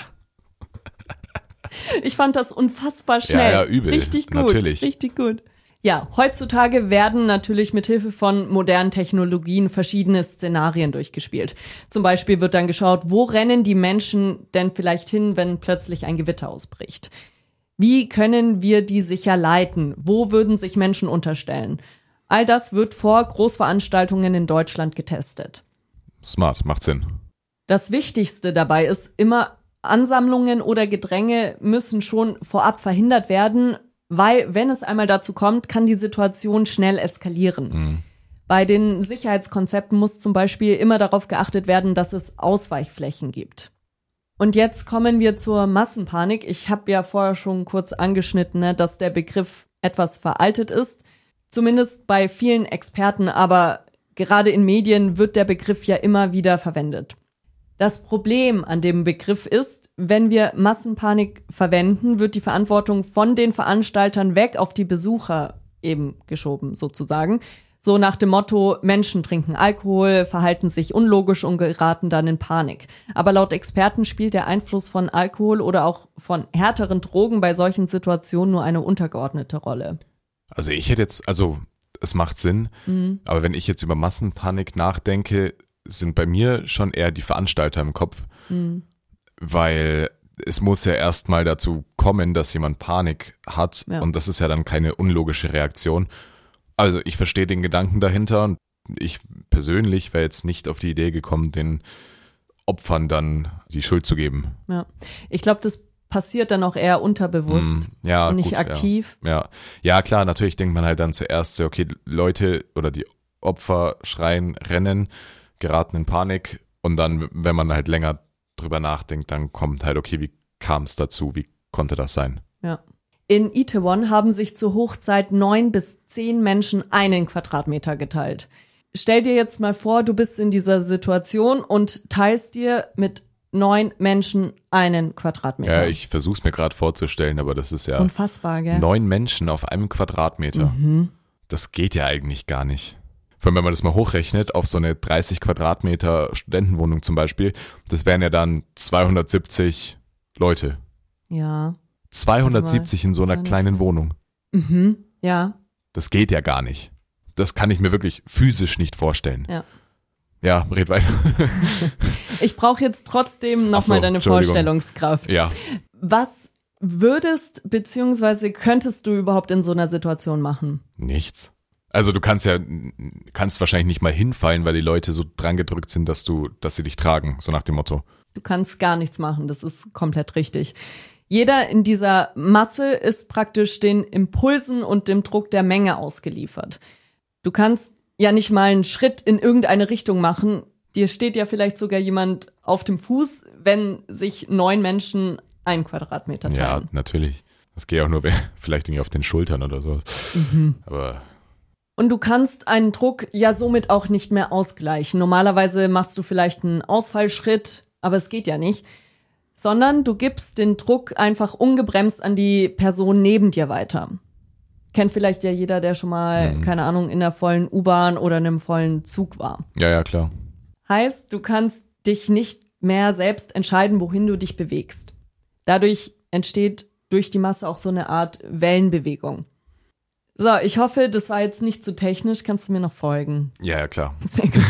Ich fand das unfassbar schnell. Ja, ja, übel. Richtig gut. Natürlich. Richtig gut. Ja, heutzutage werden natürlich mit Hilfe von modernen Technologien verschiedene Szenarien durchgespielt. Zum Beispiel wird dann geschaut, wo rennen die Menschen denn vielleicht hin, wenn plötzlich ein Gewitter ausbricht? Wie können wir die sicher leiten? Wo würden sich Menschen unterstellen? All das wird vor Großveranstaltungen in Deutschland getestet. Smart, macht Sinn. Das Wichtigste dabei ist immer, Ansammlungen oder Gedränge müssen schon vorab verhindert werden, weil, wenn es einmal dazu kommt, kann die Situation schnell eskalieren. Mhm. Bei den Sicherheitskonzepten muss zum Beispiel immer darauf geachtet werden, dass es Ausweichflächen gibt. Und jetzt kommen wir zur Massenpanik. Ich habe ja vorher schon kurz angeschnitten, ne, dass der Begriff etwas veraltet ist. Zumindest bei vielen Experten, aber gerade in Medien wird der Begriff ja immer wieder verwendet. Das Problem an dem Begriff ist, wenn wir Massenpanik verwenden, wird die Verantwortung von den Veranstaltern weg auf die Besucher eben geschoben, sozusagen. So nach dem Motto, Menschen trinken Alkohol, verhalten sich unlogisch und geraten dann in Panik. Aber laut Experten spielt der Einfluss von Alkohol oder auch von härteren Drogen bei solchen Situationen nur eine untergeordnete Rolle. Also ich hätte jetzt, also es macht Sinn, mhm. aber wenn ich jetzt über Massenpanik nachdenke, sind bei mir schon eher die Veranstalter im Kopf, mhm. weil es muss ja erstmal dazu kommen, dass jemand Panik hat ja. und das ist ja dann keine unlogische Reaktion. Also ich verstehe den Gedanken dahinter und ich persönlich wäre jetzt nicht auf die Idee gekommen, den Opfern dann die Schuld zu geben. Ja, ich glaube, das passiert dann auch eher unterbewusst mm, ja, und nicht gut, aktiv. Ja. ja, ja klar, natürlich denkt man halt dann zuerst so, okay, Leute oder die Opfer schreien, rennen, geraten in Panik und dann, wenn man halt länger drüber nachdenkt, dann kommt halt, okay, wie kam es dazu, wie konnte das sein? Ja. In Itaewon haben sich zur Hochzeit neun bis zehn Menschen einen Quadratmeter geteilt. Stell dir jetzt mal vor, du bist in dieser Situation und teilst dir mit neun Menschen einen Quadratmeter. Ja, ich versuch's mir gerade vorzustellen, aber das ist ja unfassbar, gell? Neun Menschen auf einem Quadratmeter. Mhm. Das geht ja eigentlich gar nicht. Vor allem, wenn man das mal hochrechnet, auf so eine dreißig Quadratmeter Studentenwohnung zum Beispiel, das wären ja dann zweihundertsiebzig Leute. Ja. zweihundertsiebzig in so einer kleinen Wohnung. Mhm, ja. Das geht ja gar nicht. Das kann ich mir wirklich physisch nicht vorstellen. Ja. Ja, red weiter. Ich brauche jetzt trotzdem nochmal so, deine Vorstellungskraft. Ja. Was würdest bzw. könntest du überhaupt in so einer Situation machen? Nichts. Also du kannst ja, kannst wahrscheinlich nicht mal hinfallen, weil die Leute so dran gedrückt sind, dass du, dass sie dich tragen, so nach dem Motto. Du kannst gar nichts machen, das ist komplett richtig. Jeder in dieser Masse ist praktisch den Impulsen und dem Druck der Menge ausgeliefert. Du kannst ja nicht mal einen Schritt in irgendeine Richtung machen. Dir steht ja vielleicht sogar jemand auf dem Fuß, wenn sich neun Menschen einen Quadratmeter teilen. Ja, natürlich. Das geht auch nur vielleicht irgendwie auf den Schultern oder so. Mhm. Aber und du kannst einen Druck ja somit auch nicht mehr ausgleichen. Normalerweise machst du vielleicht einen Ausfallschritt, aber es geht ja nicht. Sondern du gibst den Druck einfach ungebremst an die Person neben dir weiter. Kennt vielleicht ja jeder, der schon mal, mhm. keine Ahnung, in einer vollen U-Bahn oder in einem vollen Zug war. Ja, ja, klar. Heißt, du kannst dich nicht mehr selbst entscheiden, wohin du dich bewegst. Dadurch entsteht durch die Masse auch so eine Art Wellenbewegung. So, ich hoffe, das war jetzt nicht zu technisch. Kannst du mir noch folgen? Ja, ja, klar. Sehr gut.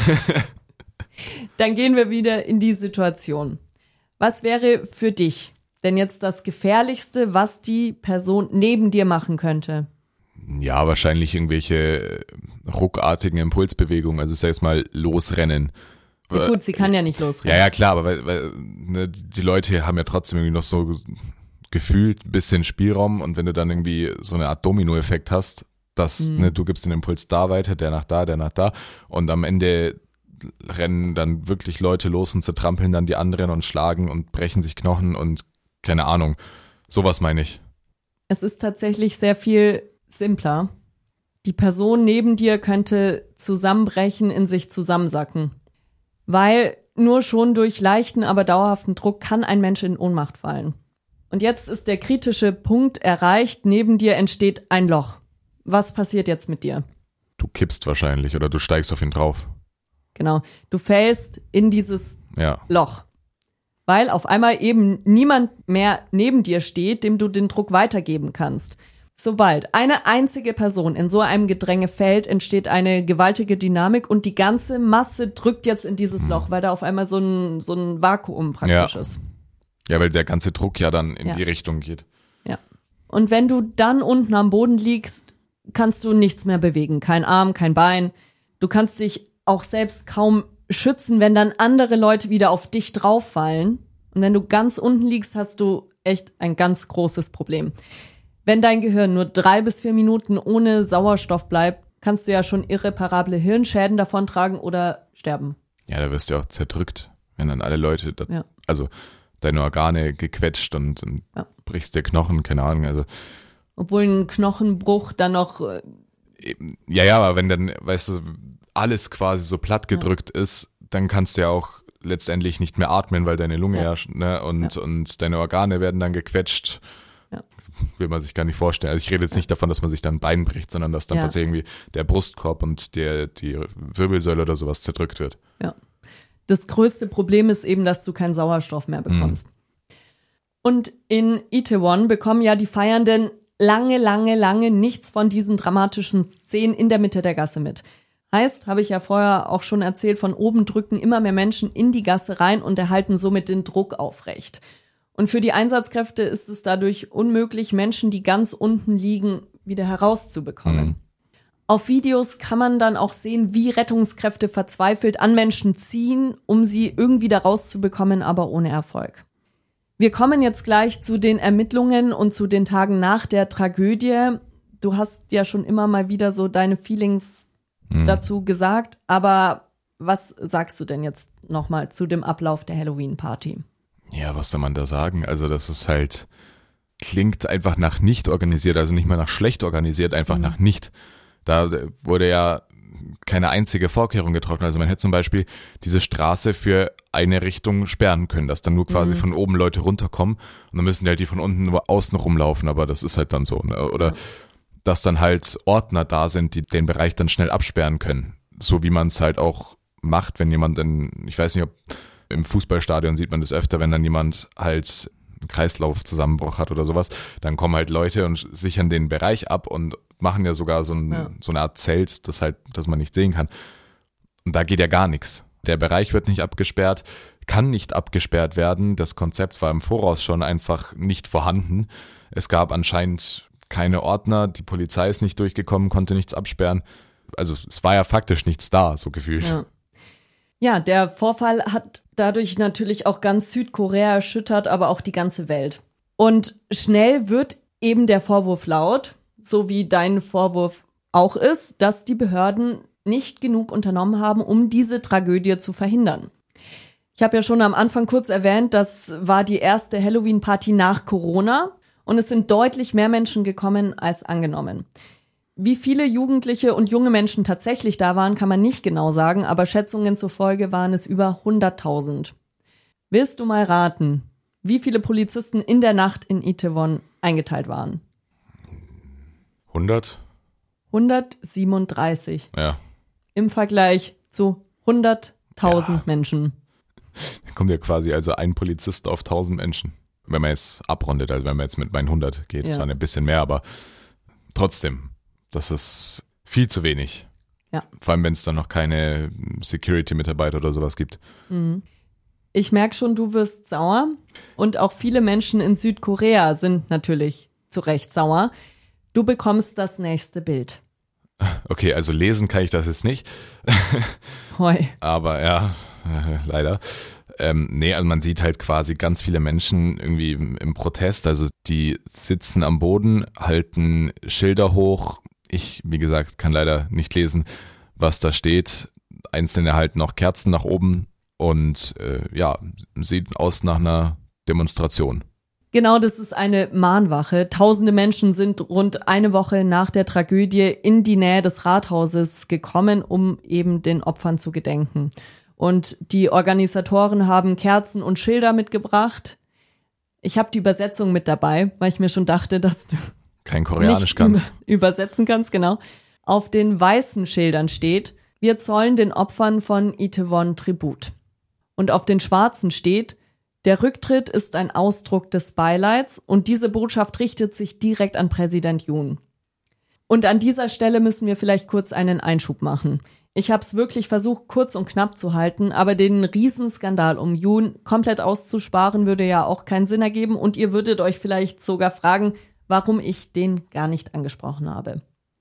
Dann gehen wir wieder in die Situation. Was wäre für dich denn jetzt das Gefährlichste, was die Person neben dir machen könnte? Ja, wahrscheinlich irgendwelche ruckartigen Impulsbewegungen. Also sag ich mal, losrennen. Ja, gut, sie kann ja nicht losrennen. Ja, ja, klar, aber weil, weil, ne, die Leute haben ja trotzdem irgendwie noch so gefühlt ein bisschen Spielraum und wenn du dann irgendwie so eine Art Domino-Effekt hast, dass mhm. ne, du gibst den Impuls da weiter, der nach da, der nach da und am Ende rennen dann wirklich Leute los und zertrampeln dann die anderen und schlagen und brechen sich Knochen und keine Ahnung. Sowas meine ich. Es ist tatsächlich sehr viel simpler. Die Person neben dir könnte zusammenbrechen, in sich zusammensacken. Weil nur schon durch leichten, aber dauerhaften Druck kann ein Mensch in Ohnmacht fallen. Und jetzt ist der kritische Punkt erreicht, neben dir entsteht ein Loch. Was passiert jetzt mit dir? Du kippst wahrscheinlich oder du steigst auf ihn drauf. Genau, du fällst in dieses ja. Loch. Weil auf einmal eben niemand mehr neben dir steht, dem du den Druck weitergeben kannst. Sobald eine einzige Person in so einem Gedränge fällt, entsteht eine gewaltige Dynamik und die ganze Masse drückt jetzt in dieses Loch, weil da auf einmal so ein, so ein Vakuum praktisch ja. ist. Ja, weil der ganze Druck ja dann in ja. die Richtung geht. Ja. Und wenn du dann unten am Boden liegst, kannst du nichts mehr bewegen. Kein Arm, kein Bein. Du kannst dich auch selbst kaum schützen, wenn dann andere Leute wieder auf dich drauffallen. Und wenn du ganz unten liegst, hast du echt ein ganz großes Problem. Wenn dein Gehirn nur drei bis vier Minuten ohne Sauerstoff bleibt, kannst du ja schon irreparable Hirnschäden davontragen oder sterben. Ja, da wirst du ja auch zerdrückt, wenn dann alle Leute, da, ja. also deine Organe gequetscht und, und ja. brichst dir Knochen, keine Ahnung. Also obwohl ein Knochenbruch dann noch... Ja, ja, aber wenn dann, weißt du, alles quasi so platt gedrückt ja. ist, dann kannst du ja auch letztendlich nicht mehr atmen, weil deine Lunge ja, ja ne, und, ja. und deine Organe werden dann gequetscht. Ja. Will man sich gar nicht vorstellen. Also ich rede jetzt nicht davon, dass man sich dann ein Bein bricht, sondern dass dann ja. tatsächlich irgendwie der Brustkorb und der, die Wirbelsäule oder sowas zerdrückt wird. Ja. Das größte Problem ist eben, dass du keinen Sauerstoff mehr bekommst. Mhm. Und in Itaewon bekommen ja die Feiernden lange, lange, lange nichts von diesen dramatischen Szenen in der Mitte der Gasse mit. Heißt, habe ich ja vorher auch schon erzählt, von oben drücken immer mehr Menschen in die Gasse rein und erhalten somit den Druck aufrecht. Und für die Einsatzkräfte ist es dadurch unmöglich, Menschen, die ganz unten liegen, wieder herauszubekommen. Mhm. Auf Videos kann man dann auch sehen, wie Rettungskräfte verzweifelt an Menschen ziehen, um sie irgendwie da rauszubekommen, aber ohne Erfolg. Wir kommen jetzt gleich zu den Ermittlungen und zu den Tagen nach der Tragödie. Du hast ja schon immer mal wieder so deine Feelings mhm. dazu gesagt, aber was sagst du denn jetzt nochmal zu dem Ablauf der Halloween-Party? Ja, was soll man da sagen? Also das ist halt, klingt einfach nach nicht organisiert, also nicht mal nach schlecht organisiert, einfach mhm. nach nicht. Da wurde ja keine einzige Vorkehrung getroffen. Also man hätte zum Beispiel diese Straße für eine Richtung sperren können, dass dann nur quasi mhm. von oben Leute runterkommen und dann müssen die halt die von unten nur außen rumlaufen, aber das ist halt dann so. Ne? Oder ja. dass dann halt Ordner da sind, die den Bereich dann schnell absperren können. So wie man es halt auch macht, wenn jemand in, ich weiß nicht, ob im Fußballstadion sieht man das öfter, wenn dann jemand halt einen Kreislaufzusammenbruch hat oder sowas, dann kommen halt Leute und sichern den Bereich ab und machen ja sogar so, ein, ja. so eine Art Zelt, das halt, das man nicht sehen kann. Und da geht ja gar nichts. Der Bereich wird nicht abgesperrt, kann nicht abgesperrt werden. Das Konzept war im Voraus schon einfach nicht vorhanden. Es gab anscheinend keine Ordner, die Polizei ist nicht durchgekommen, konnte nichts absperren. Also es war ja faktisch nichts da, so gefühlt. Ja. Ja, der Vorfall hat dadurch natürlich auch ganz Südkorea erschüttert, aber auch die ganze Welt. Und schnell wird eben der Vorwurf laut, so wie dein Vorwurf auch ist, dass die Behörden nicht genug unternommen haben, um diese Tragödie zu verhindern. Ich habe ja schon am Anfang kurz erwähnt, das war die erste Halloween-Party nach Corona und es sind deutlich mehr Menschen gekommen als angenommen. Wie viele Jugendliche und junge Menschen tatsächlich da waren, kann man nicht genau sagen, aber Schätzungen zufolge waren es über hunderttausend. Willst du mal raten, wie viele Polizisten in der Nacht in Itaewon eingeteilt waren? hundert? hundertsiebenunddreißig. Ja. Im Vergleich zu hunderttausend Ja. Menschen. Da kommt ja quasi also ein Polizist auf tausend Menschen. Wenn man jetzt abrundet, also wenn man jetzt mit meinen hundert geht, das Ja. war ein bisschen mehr, aber trotzdem, das ist viel zu wenig. Ja. Vor allem, wenn es dann noch keine Security-Mitarbeiter oder sowas gibt. Ich merke schon, du wirst sauer. Und auch viele Menschen in Südkorea sind natürlich zu Recht sauer. Du bekommst das nächste Bild. Okay, also lesen kann ich das jetzt nicht. Hoi. Aber ja, äh, leider. Ähm, nee, also man sieht halt quasi ganz viele Menschen irgendwie im, im Protest. Also die sitzen am Boden, halten Schilder hoch. Ich, wie gesagt, kann leider nicht lesen, was da steht. Einzelne halten noch Kerzen nach oben und äh, ja, sieht aus nach einer Demonstration. Genau, das ist eine Mahnwache. Tausende Menschen sind rund eine Woche nach der Tragödie in die Nähe des Rathauses gekommen, um eben den Opfern zu gedenken. Und die Organisatoren haben Kerzen und Schilder mitgebracht. Ich habe die Übersetzung mit dabei, weil ich mir schon dachte, dass du Kein Koreanisch nicht kannst. über- übersetzen kannst, genau. Auf den weißen Schildern steht, wir zollen den Opfern von Itaewon Tribut. Und auf den schwarzen steht, der Rücktritt ist ein Ausdruck des Beileids und diese Botschaft richtet sich direkt an Präsident Yoon. Und an dieser Stelle müssen wir vielleicht kurz einen Einschub machen. Ich habe es wirklich versucht, kurz und knapp zu halten, aber den Riesenskandal um Yoon komplett auszusparen würde ja auch keinen Sinn ergeben und ihr würdet euch vielleicht sogar fragen, warum ich den gar nicht angesprochen habe.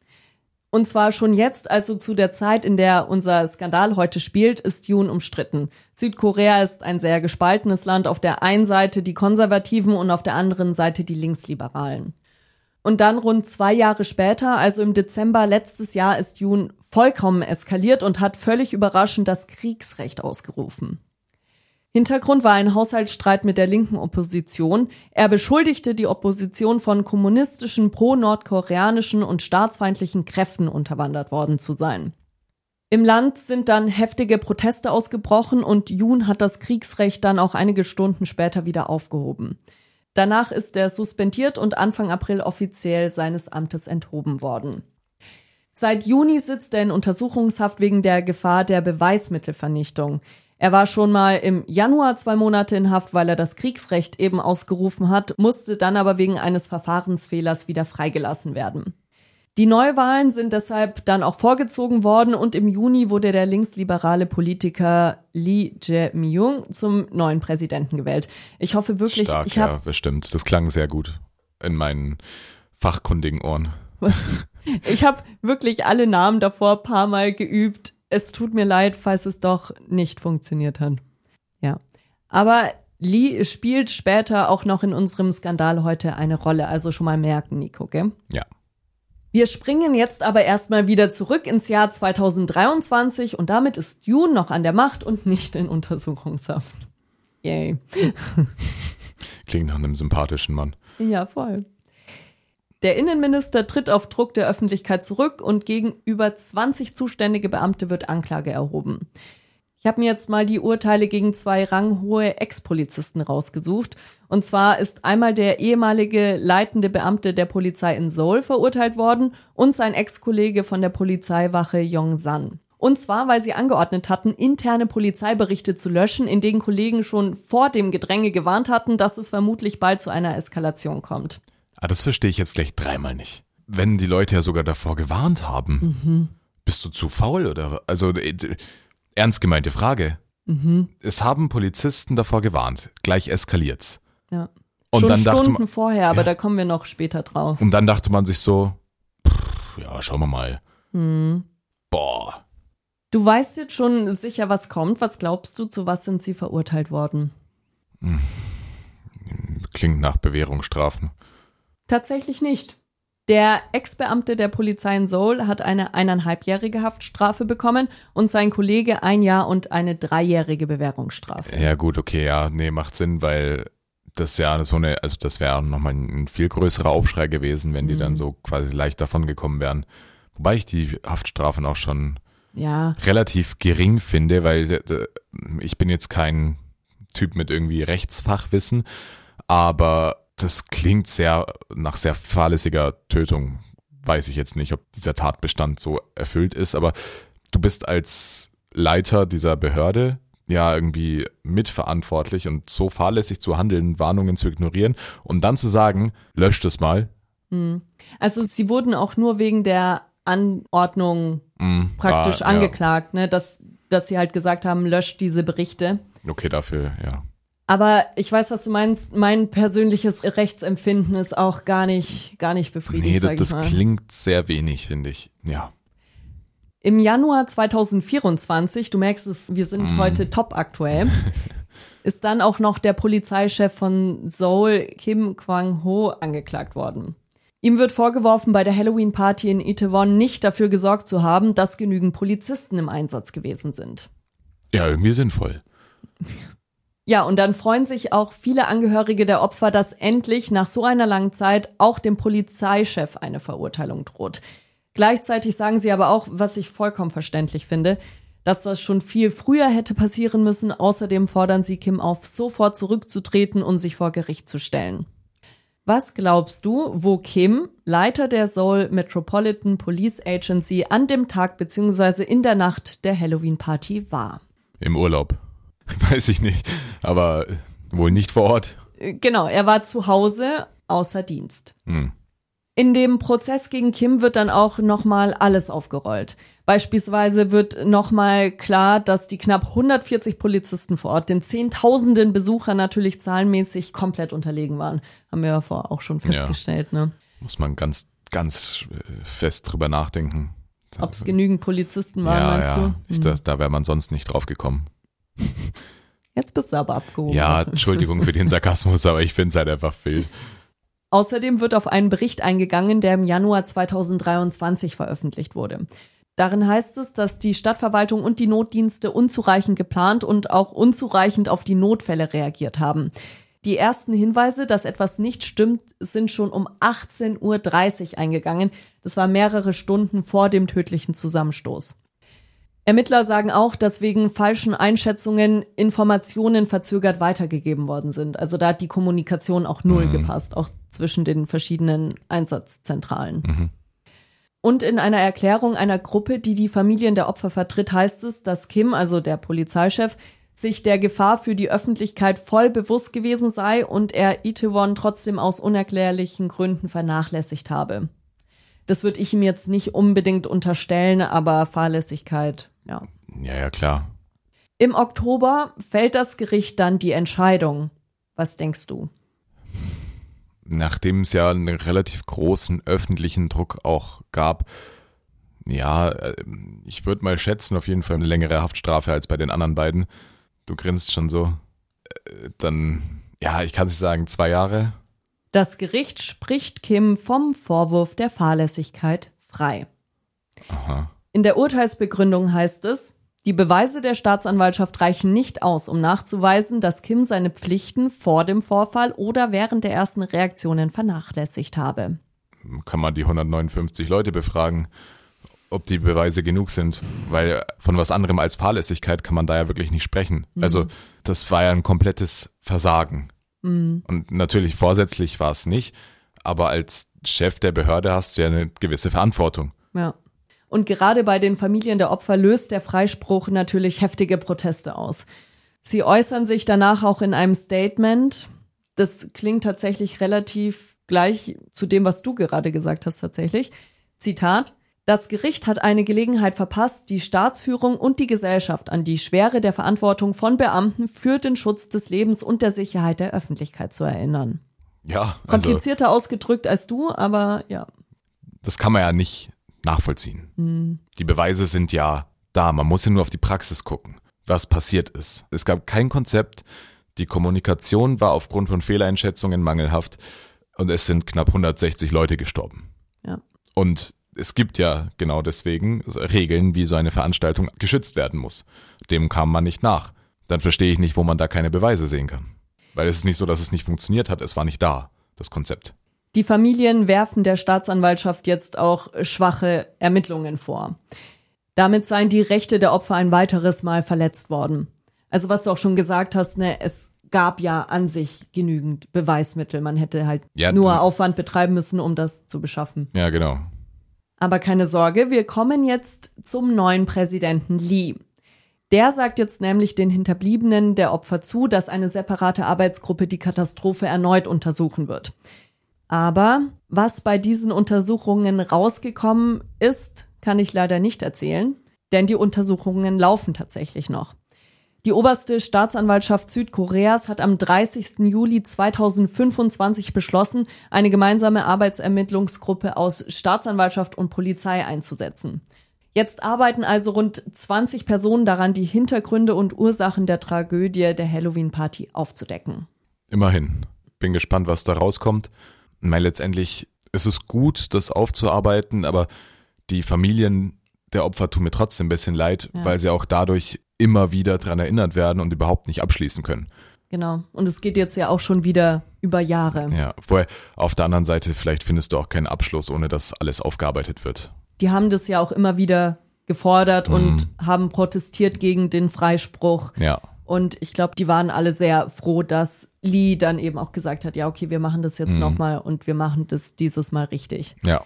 Und zwar schon jetzt, also zu der Zeit, in der unser Skandal heute spielt, ist Yoon umstritten. Südkorea ist ein sehr gespaltenes Land. Auf der einen Seite die Konservativen und auf der anderen Seite die Linksliberalen. Und dann rund zwei Jahre später, also im Dezember letztes Jahr, ist Yoon vollkommen eskaliert und hat völlig überraschend das Kriegsrecht ausgerufen. Hintergrund war ein Haushaltsstreit mit der linken Opposition. Er beschuldigte die Opposition von kommunistischen, pro-nordkoreanischen und staatsfeindlichen Kräften unterwandert worden zu sein. Im Land sind dann heftige Proteste ausgebrochen und Yoon hat das Kriegsrecht dann auch einige Stunden später wieder aufgehoben. Danach ist er suspendiert und Anfang April offiziell seines Amtes enthoben worden. Seit Juni sitzt er in Untersuchungshaft wegen der Gefahr der Beweismittelvernichtung. Er war schon mal im Januar zwei Monate in Haft, weil er das Kriegsrecht eben ausgerufen hat, musste dann aber wegen eines Verfahrensfehlers wieder freigelassen werden. Die Neuwahlen sind deshalb dann auch vorgezogen worden und im Juni wurde der linksliberale Politiker Lee Jae-myung zum neuen Präsidenten gewählt. Ich hoffe wirklich, Stark, ich habe ja, bestimmt. Das klang sehr gut in meinen fachkundigen Ohren. ich habe wirklich alle Namen davor ein paar Mal geübt. Es tut mir leid, falls es doch nicht funktioniert hat. Ja, aber Lee spielt später auch noch in unserem Skandal heute eine Rolle, also schon mal merken, Nico, gell? Ja. Wir springen jetzt aber erstmal wieder zurück ins Jahr zweitausenddreiundzwanzig und damit ist Yoon noch an der Macht und nicht in Untersuchungshaft. Yay. Klingt nach einem sympathischen Mann. Ja, voll. Der Innenminister tritt auf Druck der Öffentlichkeit zurück und gegen über zwanzig zuständige Beamte wird Anklage erhoben. Ich habe mir jetzt mal die Urteile gegen zwei ranghohe Ex-Polizisten rausgesucht. Und zwar ist einmal der ehemalige leitende Beamte der Polizei in Seoul verurteilt worden und sein Ex-Kollege von der Polizeiwache Yongsan. Und zwar, weil sie angeordnet hatten, interne Polizeiberichte zu löschen, in denen Kollegen schon vor dem Gedränge gewarnt hatten, dass es vermutlich bald zu einer Eskalation kommt. Ah, das verstehe ich jetzt gleich dreimal nicht. Wenn die Leute ja sogar davor gewarnt haben, mhm. bist du zu faul oder? Also äh, ernst gemeinte Frage. Mhm. Es haben Polizisten davor gewarnt, gleich eskaliert's. Ja. Und Schon dann Stunden dachte man, vorher, aber ja. da kommen wir noch später drauf. Und dann dachte man sich so, pff, ja, schauen wir mal. Mhm. Boah. Du weißt jetzt schon sicher, was kommt. Was glaubst du, zu was sind sie verurteilt worden? Hm. Klingt nach Bewährungsstrafen. Tatsächlich nicht. Der Ex-Beamte der Polizei in Seoul hat eine eineinhalbjährige Haftstrafe bekommen und sein Kollege ein Jahr und eine dreijährige Bewährungsstrafe. Ja gut, okay, ja, nee, macht Sinn, weil Das ist ja so eine, also das wäre nochmal ein viel größerer Aufschrei gewesen, wenn die mhm. dann so quasi leicht davon gekommen wären. Wobei ich die Haftstrafen auch schon ja. relativ gering finde, weil ich bin jetzt kein Typ mit irgendwie Rechtsfachwissen, aber das klingt sehr nach sehr fahrlässiger Tötung. Weiß ich jetzt nicht, ob dieser Tatbestand so erfüllt ist, aber du bist als Leiter dieser Behörde ja irgendwie mitverantwortlich und so fahrlässig zu handeln, Warnungen zu ignorieren und dann zu sagen, löscht es mal. Also sie wurden auch nur wegen der Anordnung mm, praktisch ah, angeklagt, ja. ne, dass, dass sie halt gesagt haben, löscht diese Berichte. Okay, dafür, ja. Aber ich weiß, was du meinst. Mein persönliches Rechtsempfinden ist auch gar nicht, gar nicht befriedigend. Nee, das, das klingt sehr wenig, finde ich. Ja. Im Januar zwanzig vierundzwanzig, du merkst es, wir sind mm. heute top aktuell, ist dann auch noch der Polizeichef von Seoul, Kim Kwang-ho, angeklagt worden. Ihm wird vorgeworfen, bei der Halloween-Party in Itaewon nicht dafür gesorgt zu haben, dass genügend Polizisten im Einsatz gewesen sind. Ja, irgendwie sinnvoll. Ja, und dann freuen sich auch viele Angehörige der Opfer, dass endlich nach so einer langen Zeit auch dem Polizeichef eine Verurteilung droht. Gleichzeitig sagen sie aber auch, was ich vollkommen verständlich finde, dass das schon viel früher hätte passieren müssen. Außerdem fordern sie Kim auf, sofort zurückzutreten und sich vor Gericht zu stellen. Was glaubst du, wo Kim, Leiter der Seoul Metropolitan Police Agency, an dem Tag bzw. in der Nacht der Halloween-Party war? Im Urlaub. Weiß ich nicht, aber wohl nicht vor Ort. Genau, er war zu Hause außer Dienst. Hm. In dem Prozess gegen Kim wird dann auch nochmal alles aufgerollt. Beispielsweise wird nochmal klar, dass die knapp hundertvierzig Polizisten vor Ort den zehntausenden Besuchern natürlich zahlenmäßig komplett unterlegen waren. Haben wir ja vorher auch schon festgestellt. Ja. Ne? Muss man ganz, ganz fest drüber nachdenken. Ob es genügend Polizisten waren, ja, meinst ja. du? Hm. Ich, das, da wäre man sonst nicht drauf gekommen. Jetzt bist du aber abgehoben. Ja, Entschuldigung für den Sarkasmus, aber ich finde es halt einfach wild. Außerdem wird auf einen Bericht eingegangen, der im Januar zweitausenddreiundzwanzig veröffentlicht wurde. Darin heißt es, dass die Stadtverwaltung und die Notdienste unzureichend geplant und auch unzureichend auf die Notfälle reagiert haben. Die ersten Hinweise, dass etwas nicht stimmt, sind schon um achtzehn Uhr dreißig eingegangen. Das war mehrere Stunden vor dem tödlichen Zusammenstoß. Ermittler sagen auch, dass wegen falschen Einschätzungen Informationen verzögert weitergegeben worden sind. Also da hat die Kommunikation auch null mhm. gepasst, auch zwischen den verschiedenen Einsatzzentralen. Mhm. Und in einer Erklärung einer Gruppe, die die Familien der Opfer vertritt, heißt es, dass Kim, also der Polizeichef, sich der Gefahr für die Öffentlichkeit voll bewusst gewesen sei und er Itaewon trotzdem aus unerklärlichen Gründen vernachlässigt habe. Das würde ich ihm jetzt nicht unbedingt unterstellen, aber Fahrlässigkeit, ja. Ja, ja, klar. Im Oktober fällt das Gericht dann die Entscheidung. Was denkst du? Nachdem es ja einen relativ großen öffentlichen Druck auch gab, ja, ich würde mal schätzen, auf jeden Fall eine längere Haftstrafe als bei den anderen beiden. Du grinst schon so. Dann, ja, ich kann es sagen, zwei Jahre. Das Gericht spricht Kim vom Vorwurf der Fahrlässigkeit frei. Aha. In der Urteilsbegründung heißt es, die Beweise der Staatsanwaltschaft reichen nicht aus, um nachzuweisen, dass Kim seine Pflichten vor dem Vorfall oder während der ersten Reaktionen vernachlässigt habe. Kann man die hundertneunundfünfzig Leute befragen, ob die Beweise genug sind, weil von was anderem als Fahrlässigkeit kann man da ja wirklich nicht sprechen. Mhm. Also das war ja ein komplettes Versagen. Mhm. Und natürlich vorsätzlich war es nicht, aber als Chef der Behörde hast du ja eine gewisse Verantwortung. Ja. Und gerade bei den Familien der Opfer löst der Freispruch natürlich heftige Proteste aus. Sie äußern sich danach auch in einem Statement. Das klingt tatsächlich relativ gleich zu dem, was du gerade gesagt hast tatsächlich. Zitat: Das Gericht hat eine Gelegenheit verpasst, die Staatsführung und die Gesellschaft an die Schwere der Verantwortung von Beamten für den Schutz des Lebens und der Sicherheit der Öffentlichkeit zu erinnern. Ja, also komplizierter ausgedrückt als du, aber ja. Das kann man ja nicht nachvollziehen. Mhm. Die Beweise sind ja da, man muss ja nur auf die Praxis gucken, was passiert ist. Es gab kein Konzept, die Kommunikation war aufgrund von Fehleinschätzungen mangelhaft und es sind knapp hundertsechzig Leute gestorben. Ja. Und es gibt ja genau deswegen Regeln, wie so eine Veranstaltung geschützt werden muss. Dem kam man nicht nach. Dann verstehe ich nicht, wo man da keine Beweise sehen kann. Weil es ist nicht so, dass es nicht funktioniert hat, es war nicht da, das Konzept. Die Familien werfen der Staatsanwaltschaft jetzt auch schwache Ermittlungen vor. Damit seien die Rechte der Opfer ein weiteres Mal verletzt worden. Also was du auch schon gesagt hast, ne, es gab ja an sich genügend Beweismittel. Man hätte halt ja, nur Aufwand betreiben müssen, um das zu beschaffen. Ja, genau. Aber keine Sorge, wir kommen jetzt zum neuen Präsidenten Lee. Der sagt jetzt nämlich den Hinterbliebenen der Opfer zu, dass eine separate Arbeitsgruppe die Katastrophe erneut untersuchen wird. Aber was bei diesen Untersuchungen rausgekommen ist, kann ich leider nicht erzählen, denn die Untersuchungen laufen tatsächlich noch. Die oberste Staatsanwaltschaft Südkoreas hat am dreißigsten Juli zweitausendfünfundzwanzig beschlossen, eine gemeinsame Arbeitsermittlungsgruppe aus Staatsanwaltschaft und Polizei einzusetzen. Jetzt arbeiten also rund zwanzig Personen daran, die Hintergründe und Ursachen der Tragödie der Halloween-Party aufzudecken. Immerhin. Bin gespannt, was da rauskommt. Ich meine, letztendlich ist es gut, das aufzuarbeiten, aber die Familien der Opfer tun mir trotzdem ein bisschen leid, ja. weil sie auch dadurch immer wieder dran erinnert werden und überhaupt nicht abschließen können. Genau. Und es geht jetzt ja auch schon wieder über Jahre. Ja, wobei auf der anderen Seite vielleicht findest du auch keinen Abschluss, ohne dass alles aufgearbeitet wird. Die haben das ja auch immer wieder gefordert mhm. und haben protestiert gegen den Freispruch. Ja. Und ich glaube, die waren alle sehr froh, dass Lee dann eben auch gesagt hat, ja, okay, wir machen das jetzt mhm. nochmal und wir machen das dieses Mal richtig. Ja.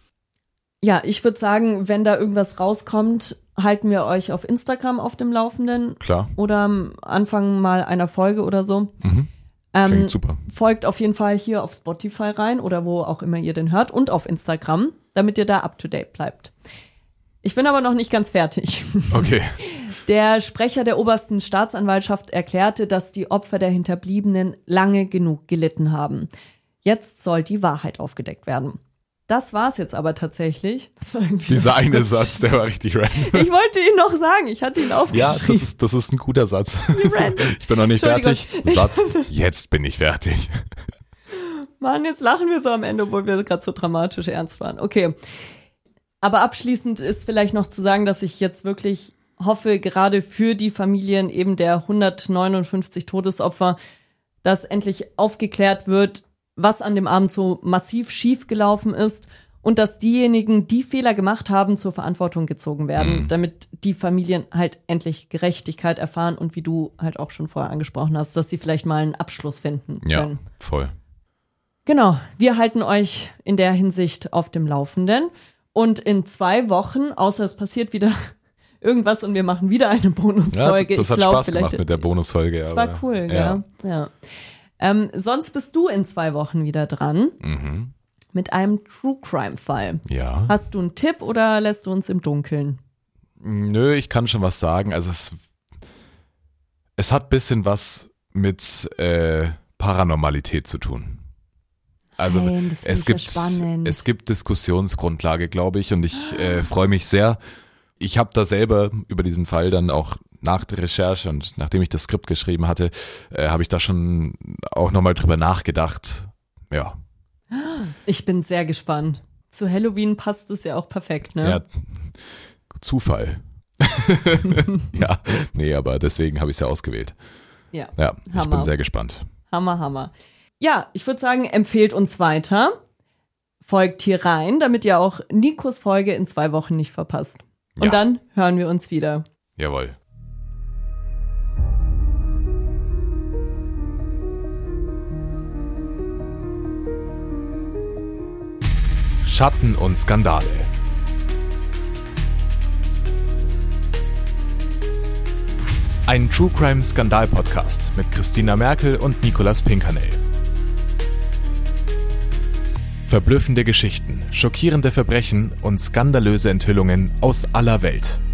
Ja, ich würde sagen, wenn da irgendwas rauskommt, halten wir euch auf Instagram auf dem Laufenden. Klar. Oder am Anfang mal einer Folge oder so. Mhm. Ähm, Klingt super. Folgt auf jeden Fall hier auf Spotify rein oder wo auch immer ihr den hört und auf Instagram, damit ihr da up to date bleibt. Ich bin aber noch nicht ganz fertig. Okay. Der Sprecher der obersten Staatsanwaltschaft erklärte, dass die Opfer der Hinterbliebenen lange genug gelitten haben. Jetzt soll die Wahrheit aufgedeckt werden. Das war's jetzt aber tatsächlich. Das war irgendwie Dieser eine Satz, der war richtig random. Ich wollte ihn noch sagen, ich hatte ihn aufgeschrieben. Ja, das ist, das ist ein guter Satz. Ich bin noch nicht fertig. Satz, jetzt bin ich fertig. Mann, jetzt lachen wir so am Ende, obwohl wir gerade so dramatisch ernst waren. Okay. Aber abschließend ist vielleicht noch zu sagen, dass ich jetzt wirklich hoffe, gerade für die Familien eben der hundertneunundfünfzig Todesopfer, dass endlich aufgeklärt wird, was an dem Abend so massiv schief gelaufen ist und dass diejenigen, die Fehler gemacht haben, zur Verantwortung gezogen werden, mhm. damit die Familien halt endlich Gerechtigkeit erfahren und wie du halt auch schon vorher angesprochen hast, dass sie vielleicht mal einen Abschluss finden können. Ja, voll. Genau, wir halten euch in der Hinsicht auf dem Laufenden und in zwei Wochen, außer es passiert wieder irgendwas und wir machen wieder eine Bonusfolge. Ja, das hat ich glaub, Spaß gemacht mit der Bonusfolge. Das war cool, ja. ja. ja. Ähm, sonst bist du in zwei Wochen wieder dran mhm. mit einem True-Crime-Fall. Ja. Hast du einen Tipp oder lässt du uns im Dunkeln? Nö, ich kann schon was sagen. Also es, es hat ein bisschen was mit äh, Paranormalität zu tun. Also Nein, das es gibt ja spannend. es gibt Diskussionsgrundlage, glaube ich, und ich äh, freue mich sehr. Ich habe da selber über diesen Fall dann auch nach der Recherche und nachdem ich das Skript geschrieben hatte, äh, habe ich da schon auch nochmal drüber nachgedacht. Ja. Ich bin sehr gespannt. Zu Halloween passt es ja auch perfekt, ne? Ja, Zufall. Ja, nee, aber deswegen habe ich es ja ausgewählt. Ja, ja ich Hammer. bin sehr gespannt. Hammer, Hammer. Ja, ich würde sagen, empfehlt uns weiter. Folgt hier rein, damit ihr auch Nikos Folge in zwei Wochen nicht verpasst. Und ja. dann hören wir uns wieder. Jawohl. Schatten und Skandale. Ein True Crime Skandal Podcast mit Christina Merkel und Nicolas Pinkernell. Verblüffende Geschichten, schockierende Verbrechen und skandalöse Enthüllungen aus aller Welt.